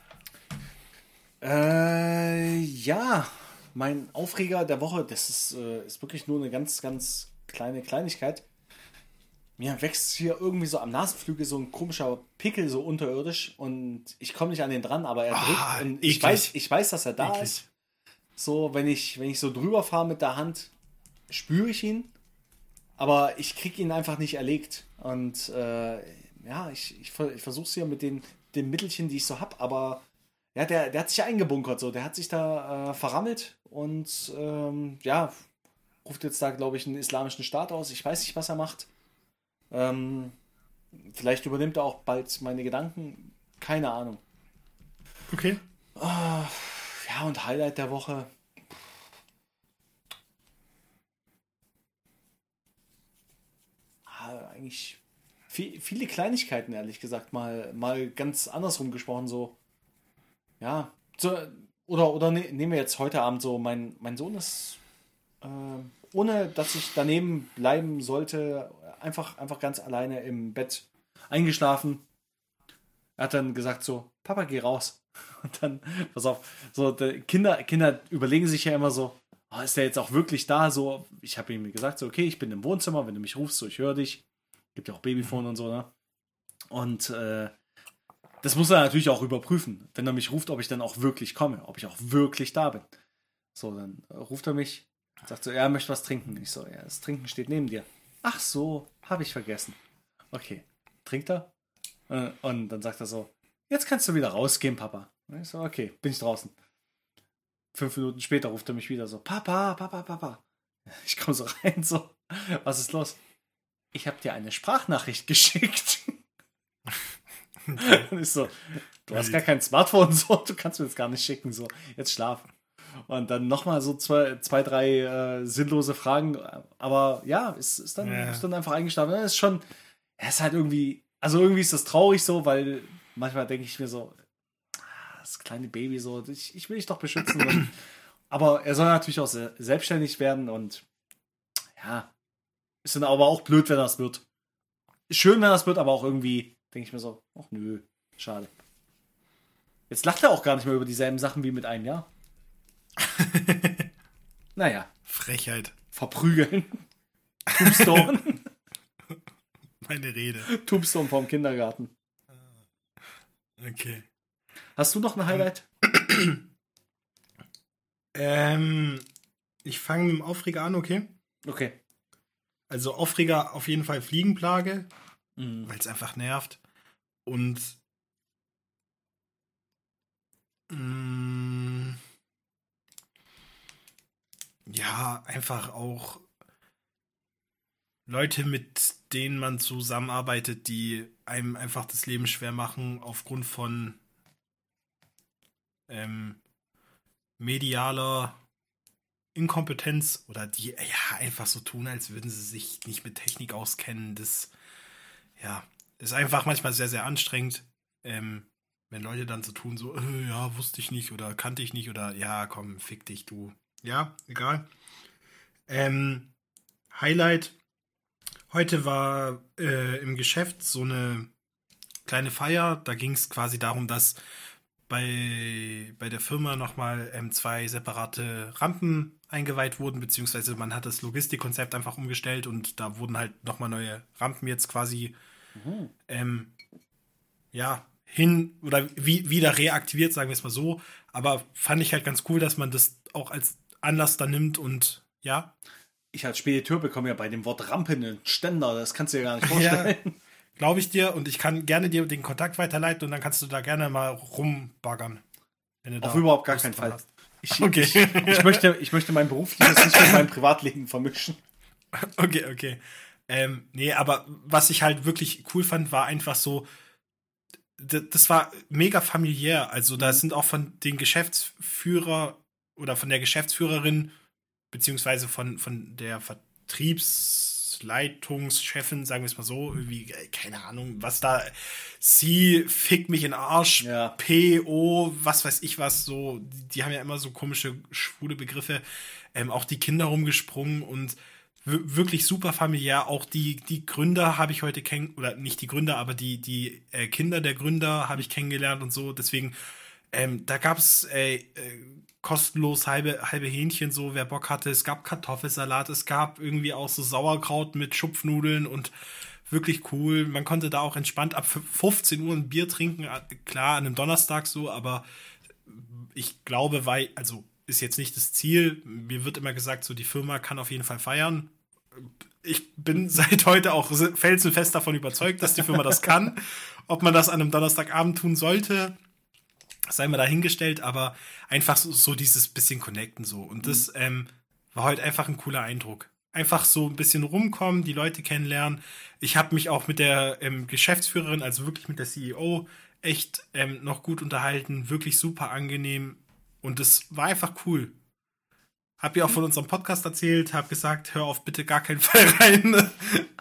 Ja, mein Aufreger der Woche, das ist wirklich nur eine ganz, ganz kleine Kleinigkeit. Mir wächst hier irgendwie so am Nasenflügel so ein komischer Pickel so unterirdisch und ich komme nicht an den dran, aber er drückt und ich weiß, dass er da ist. So, wenn ich so drüber fahre mit der Hand, spüre ich ihn, aber ich kriege ihn einfach nicht erlegt. Und ich versuche es hier mit den Mittelchen, die ich so habe, aber ja, der hat sich ja eingebunkert, so, der hat sich da verrammelt und ruft jetzt da, glaube ich, einen islamischen Staat aus. Ich weiß nicht, was er macht. Vielleicht übernimmt er auch bald meine Gedanken. Keine Ahnung. Okay. Ja, und Highlight der Woche. Eigentlich viele Kleinigkeiten, ehrlich gesagt. Mal ganz andersrum gesprochen, so. Ja. So, oder nehmen wir jetzt heute Abend so, mein Sohn ist ohne dass ich daneben bleiben sollte, einfach ganz alleine im Bett eingeschlafen. Er hat dann gesagt so, Papa, geh raus. Und dann, pass auf, so Kinder überlegen sich ja immer so, oh, ist der jetzt auch wirklich da? So, ich habe ihm gesagt, so, okay, ich bin im Wohnzimmer, wenn du mich rufst, so, ich höre dich. Gibt ja auch Babyphone und so, ne? Und das muss er natürlich auch überprüfen, wenn er mich ruft, ob ich dann auch wirklich komme, ob ich auch wirklich da bin. So, dann ruft er mich, sagt so, er möchte was trinken. Ich so, ja, das Trinken steht neben dir. Ach so, habe ich vergessen. Okay, trinkt er? Und dann sagt er so, jetzt kannst du wieder rausgehen, Papa. Und ich so, okay, bin ich draußen. 5 Minuten später ruft er mich wieder so, Papa, Papa, Papa. Ich komme so rein, so, was ist los? Ich habe dir eine Sprachnachricht geschickt. Und ich so, du hast gar kein Smartphone, so, du kannst mir das gar nicht schicken, so, jetzt schlaf. Und dann nochmal so zwei, drei sinnlose Fragen, aber ja, ist dann einfach eingeschlafen. Das ist schon, es ist halt irgendwie, also irgendwie ist das traurig so, weil manchmal denke ich mir so, das kleine Baby so, ich will dich doch beschützen. Aber er soll natürlich auch selbstständig werden und ja, ist dann aber auch blöd, wenn das wird. Schön, wenn das wird, aber auch irgendwie denke ich mir so, ach nö, schade. Jetzt lacht er auch gar nicht mehr über dieselben Sachen wie mit einem Jahr. Naja. Frechheit. Verprügeln. Tombstone. Meine Rede. Tombstone vom Kindergarten. Okay. Hast du noch ein Highlight? Ich fange mit dem Aufreger an, okay? Okay. Also Aufreger auf jeden Fall Fliegenplage, weil es einfach nervt. Und ja, einfach auch Leute, mit denen man zusammenarbeitet, die einem einfach das Leben schwer machen aufgrund von medialer Inkompetenz oder die ja einfach so tun, als würden sie sich nicht mit Technik auskennen. Das ja, ist einfach manchmal sehr, sehr anstrengend, wenn Leute dann so tun, so, ja, wusste ich nicht oder kannte ich nicht oder ja, komm, fick dich, du. Ja, egal. Highlight. Heute war im Geschäft so eine kleine Feier. Da ging es quasi darum, dass bei der Firma nochmal 2 separate Rampen eingeweiht wurden, beziehungsweise man hat das Logistikkonzept einfach umgestellt und da wurden halt nochmal neue Rampen jetzt quasi hin oder wieder reaktiviert, sagen wir es mal so. Aber fand ich halt ganz cool, dass man das auch als Anlass da nimmt und ja. Ich als Spediteur bekomme ja bei dem Wort Rampe einen Ständer, das kannst du dir gar nicht vorstellen. Ja, glaube ich dir und ich kann gerne dir den Kontakt weiterleiten und dann kannst du da gerne mal rumbaggern. Wenn du auf überhaupt gar keinen Fall. Hast. Ich möchte mein berufliches nicht mit meinem Privatleben vermischen. Okay. Nee, aber was ich halt wirklich cool fand, war einfach so, das war mega familiär. Also da sind auch von den Geschäftsführer oder von der Geschäftsführerin beziehungsweise von der Vertriebsleitungschefin, sagen wir es mal so, irgendwie, keine Ahnung, was da, sie fickt mich in den Arsch, ja. P.O., was weiß ich was, so, die haben ja immer so komische, schwule Begriffe, auch die Kinder rumgesprungen und wirklich super familiär, auch die Gründer habe ich heute oder nicht die Gründer, aber die Kinder der Gründer habe ich kennengelernt und so, deswegen, da gab es kostenlos halbe Hähnchen, so wer Bock hatte. Es gab Kartoffelsalat, es gab irgendwie auch so Sauerkraut mit Schupfnudeln und wirklich cool. Man konnte da auch entspannt ab 15 Uhr ein Bier trinken, klar, an einem Donnerstag so, aber ich glaube, also ist jetzt nicht das Ziel. Mir wird immer gesagt, so die Firma kann auf jeden Fall feiern. Ich bin seit heute auch felsenfest davon überzeugt, dass die Firma das kann. Ob man das an einem Donnerstagabend tun sollte, sei mal dahingestellt, aber einfach so dieses bisschen connecten so. Und das war heute einfach ein cooler Eindruck. Einfach so ein bisschen rumkommen, die Leute kennenlernen. Ich habe mich auch mit der Geschäftsführerin, also wirklich mit der CEO, echt noch gut unterhalten. Wirklich super angenehm. Und das war einfach cool. Hab ihr auch von unserem Podcast erzählt, hab gesagt, hör auf bitte gar keinen Fall rein.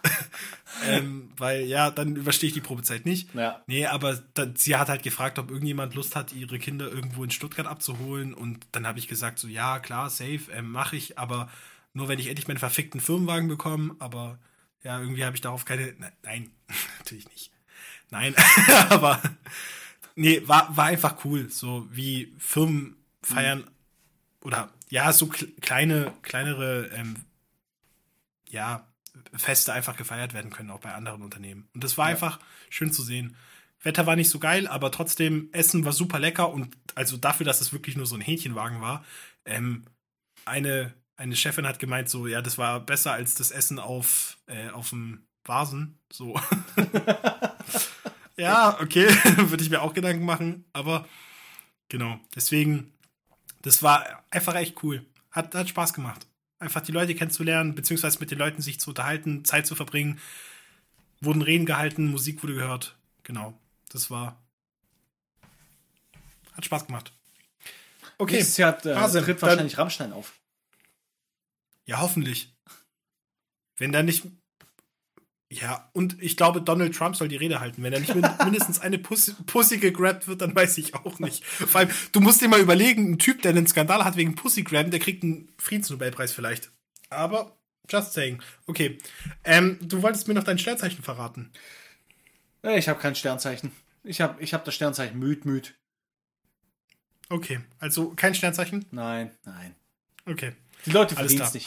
Weil ja, dann überstehe ich die Probezeit nicht. Ja. Nee, aber sie hat halt gefragt, ob irgendjemand Lust hat, ihre Kinder irgendwo in Stuttgart abzuholen. Und dann habe ich gesagt, so ja, klar, safe, mache ich. Aber Nur wenn ich endlich meinen verfickten Firmenwagen bekomme, aber ja, irgendwie habe ich darauf keine. Nein, natürlich nicht. Nein, aber nee, war einfach cool. So wie Firmen feiern oder ja, so kleinere ja, Feste einfach gefeiert werden können, auch bei anderen Unternehmen. Und das war einfach schön zu sehen. Wetter war nicht so geil, aber trotzdem, Essen war super lecker und also dafür, dass es wirklich nur so ein Hähnchenwagen war, eine Chefin hat gemeint, so, ja, das war besser als das Essen auf dem Vasen. So. Ja, okay, würde ich mir auch Gedanken machen, aber genau, deswegen, das war einfach echt cool. Hat Spaß gemacht. Einfach die Leute kennenzulernen, beziehungsweise mit den Leuten sich zu unterhalten, Zeit zu verbringen. Wurden Reden gehalten, Musik wurde gehört. Genau, hat Spaß gemacht. Okay, Nächstes Jahr tritt wahrscheinlich Rammstein auf. Ja, hoffentlich. Wenn da nicht. Ja, und ich glaube, Donald Trump soll die Rede halten. Wenn da nicht mindestens eine Pussy gegrabt wird, dann weiß ich auch nicht. Vor allem, du musst dir mal überlegen, ein Typ, der einen Skandal hat wegen Pussy grabben, der kriegt einen Friedensnobelpreis vielleicht. Aber, just saying. Okay. Du wolltest mir noch dein Sternzeichen verraten. Ich habe kein Sternzeichen. Ich hab das Sternzeichen Müd. Okay, also kein Sternzeichen? Nein. Okay. Die Leute verdienen es nicht.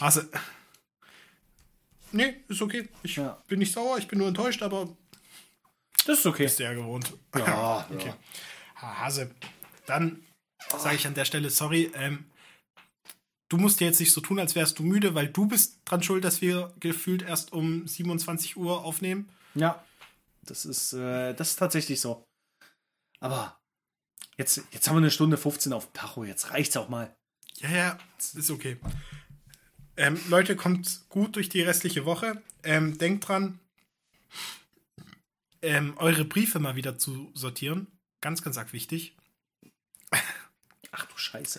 Nee, ist okay. Ich bin nicht sauer, ich bin nur enttäuscht, aber das ist okay. Ist ja gewohnt. Ja, okay. Ja. Hase, dann sage ich an der Stelle sorry. Du musst dir jetzt nicht so tun, als wärst du müde, weil du bist dran schuld, dass wir gefühlt erst um 27 Uhr aufnehmen. Ja, das ist tatsächlich so. Aber jetzt haben wir 1:15 auf dem Tacho, jetzt reicht's auch mal. Ja, ist okay. Leute, kommt gut durch die restliche Woche. Denkt dran, eure Briefe mal wieder zu sortieren. Ganz, ganz arg wichtig. Ach du Scheiße.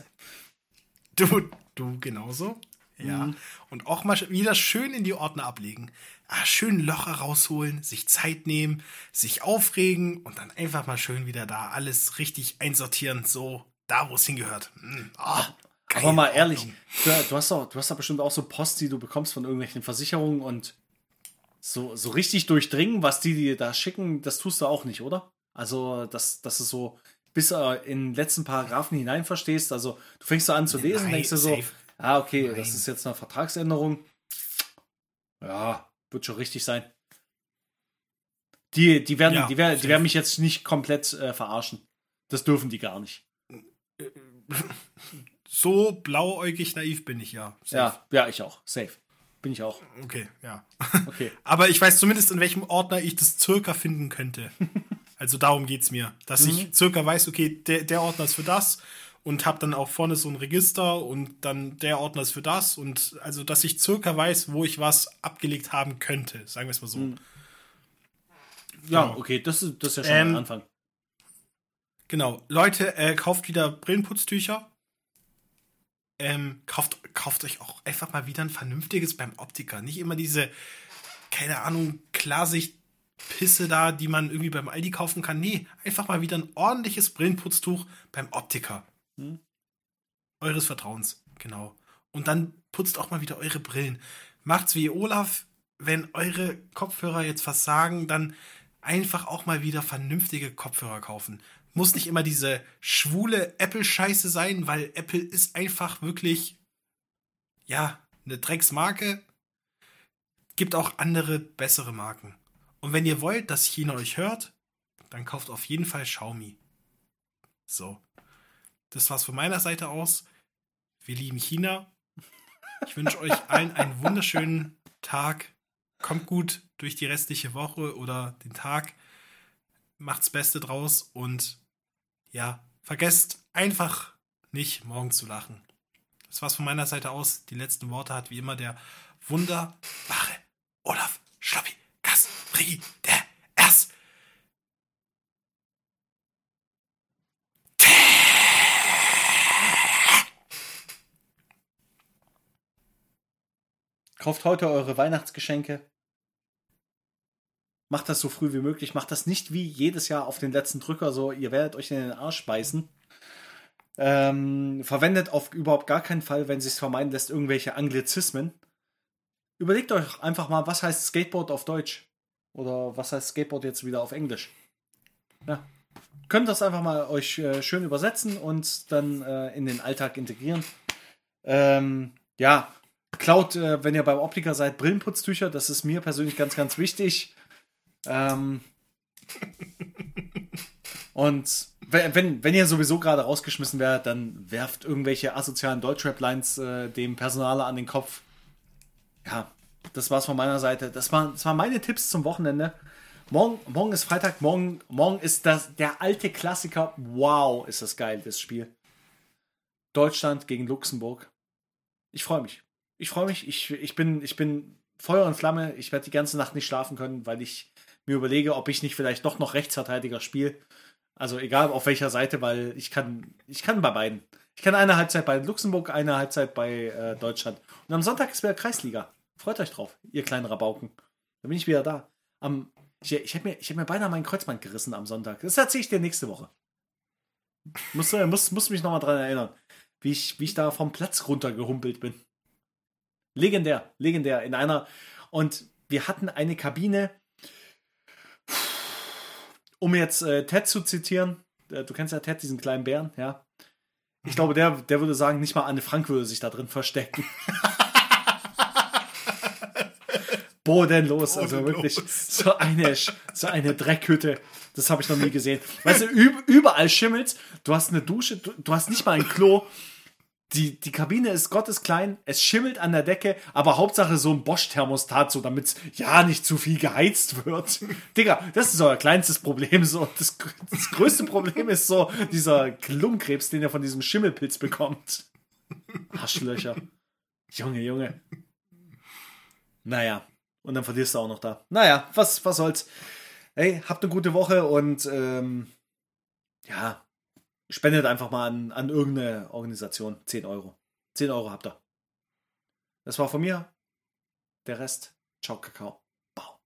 Du genauso. Ja. Und auch mal wieder schön in die Ordner ablegen. Schön Locher rausholen, sich Zeit nehmen, sich aufregen und dann einfach mal schön wieder da alles richtig einsortieren. So, da wo es hingehört. Geil, aber mal ehrlich, du hast doch bestimmt auch so Post, die du bekommst von irgendwelchen Versicherungen und so richtig durchdringen, was die dir da schicken, das tust du auch nicht, oder? Also, dass du so bis in den letzten Paragraphen hinein verstehst. Also, du fängst so an zu lesen, denkst du so, okay, das ist jetzt eine Vertragsänderung. Ja, wird schon richtig sein. Die werden mich jetzt nicht komplett verarschen. Das dürfen die gar nicht. So blauäugig naiv bin ich, ja. Safe. Ja, ich auch. Safe. Bin ich auch. Okay, ja. Okay. Aber ich weiß zumindest, in welchem Ordner ich das circa finden könnte. Also darum geht's mir. Dass ich circa weiß, okay, der Ordner ist für das und habe dann auch vorne so ein Register und dann der Ordner ist für das und also, dass ich circa weiß, wo ich was abgelegt haben könnte. Sagen wir es mal so. Ja, genau. Okay, das ist ja schon ein Anfang. Genau. Leute, kauft wieder Brillenputztücher. Kauft euch auch einfach mal wieder ein vernünftiges beim Optiker. Nicht immer diese, keine Ahnung, Klarsicht-Pisse da, die man irgendwie beim Aldi kaufen kann. Nee, einfach mal wieder ein ordentliches Brillenputztuch beim Optiker. Eures Vertrauens, genau. Und dann putzt auch mal wieder eure Brillen. Macht's wie Olaf, wenn eure Kopfhörer jetzt was sagen, dann einfach auch mal wieder vernünftige Kopfhörer kaufen. Muss nicht immer diese schwule Apple-Scheiße sein, weil Apple ist einfach wirklich, ja, eine Drecksmarke. Gibt auch andere, bessere Marken. Und wenn ihr wollt, dass China euch hört, dann kauft auf jeden Fall Xiaomi. So. Das war's von meiner Seite aus. Wir lieben China. Ich wünsche euch allen einen wunderschönen Tag. Kommt gut durch die restliche Woche oder den Tag. Macht's Beste draus und ja, vergesst einfach nicht, morgen zu lachen. Das war's von meiner Seite aus. Die letzten Worte hat wie immer der wunderbare Olaf Schloppi Kasprigi, der Erst. Kauft heute eure Weihnachtsgeschenke. Macht das so früh wie möglich. Macht das nicht wie jedes Jahr auf den letzten Drücker so, ihr werdet euch in den Arsch beißen. Verwendet auf überhaupt gar keinen Fall, wenn es sich vermeiden lässt, irgendwelche Anglizismen. Überlegt euch einfach mal, was heißt Skateboard auf Deutsch? Oder was heißt Skateboard jetzt wieder auf Englisch? Ja. Könnt das einfach mal euch schön übersetzen und dann in den Alltag integrieren. Ja, klaut, wenn ihr beim Optiker seid, Brillenputztücher. Das ist mir persönlich ganz, ganz wichtig. Und wenn ihr sowieso gerade rausgeschmissen werdet, dann werft irgendwelche asozialen Deutschrap-Lines dem Personaler an den Kopf. Ja, das war's von meiner Seite. Das waren meine Tipps zum Wochenende. Morgen ist Freitag, morgen ist der alte Klassiker. Wow, ist das geil, das Spiel. Deutschland gegen Luxemburg. Ich freue mich. Ich bin Feuer und Flamme. Ich werde die ganze Nacht nicht schlafen können, weil ich mir überlege, ob ich nicht vielleicht doch noch Rechtsverteidiger spiele. Also egal auf welcher Seite, weil ich kann bei beiden. Ich kann eine Halbzeit bei Luxemburg, eine Halbzeit bei Deutschland. Und am Sonntag ist wieder Kreisliga. Freut euch drauf, ihr kleinen Rabauken. Dann bin ich wieder da. Ich hab mir beinahe mein Kreuzband gerissen am Sonntag. Das erzähle ich dir nächste Woche. Muss mich nochmal dran erinnern, wie ich da vom Platz runtergehumpelt bin. Legendär. Und wir hatten eine Kabine, um jetzt Ted zu zitieren. Du kennst ja Ted, diesen kleinen Bären, ja. Ich glaube, der würde sagen, nicht mal Anne Frank würde sich da drin verstecken. Bodenlos, also wirklich so eine Dreckhütte. Das habe ich noch nie gesehen. Weißt du, überall schimmelt's. Du hast eine Dusche, du hast nicht mal ein Klo. Die Kabine ist gottesklein, es schimmelt an der Decke, aber Hauptsache so ein Bosch-Thermostat, so damit ja nicht zu viel geheizt wird. Digga, das ist euer kleinstes Problem. So. Das größte Problem ist so dieser Lungenkrebs, den ihr von diesem Schimmelpilz bekommt. Arschlöcher. Junge. Naja, und dann verlierst du auch noch da. Naja, was soll's. Hey, habt eine gute Woche und ja, spendet einfach mal an irgendeine Organisation 10 Euro. 10 Euro habt ihr. Das war von mir. Der Rest, ciao, Kakao. Bau.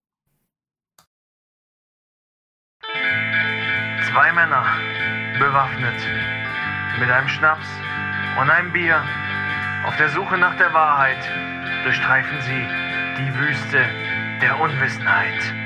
Zwei Männer, bewaffnet, mit einem Schnaps und einem Bier, auf der Suche nach der Wahrheit, durchstreifen sie die Wüste der Unwissenheit.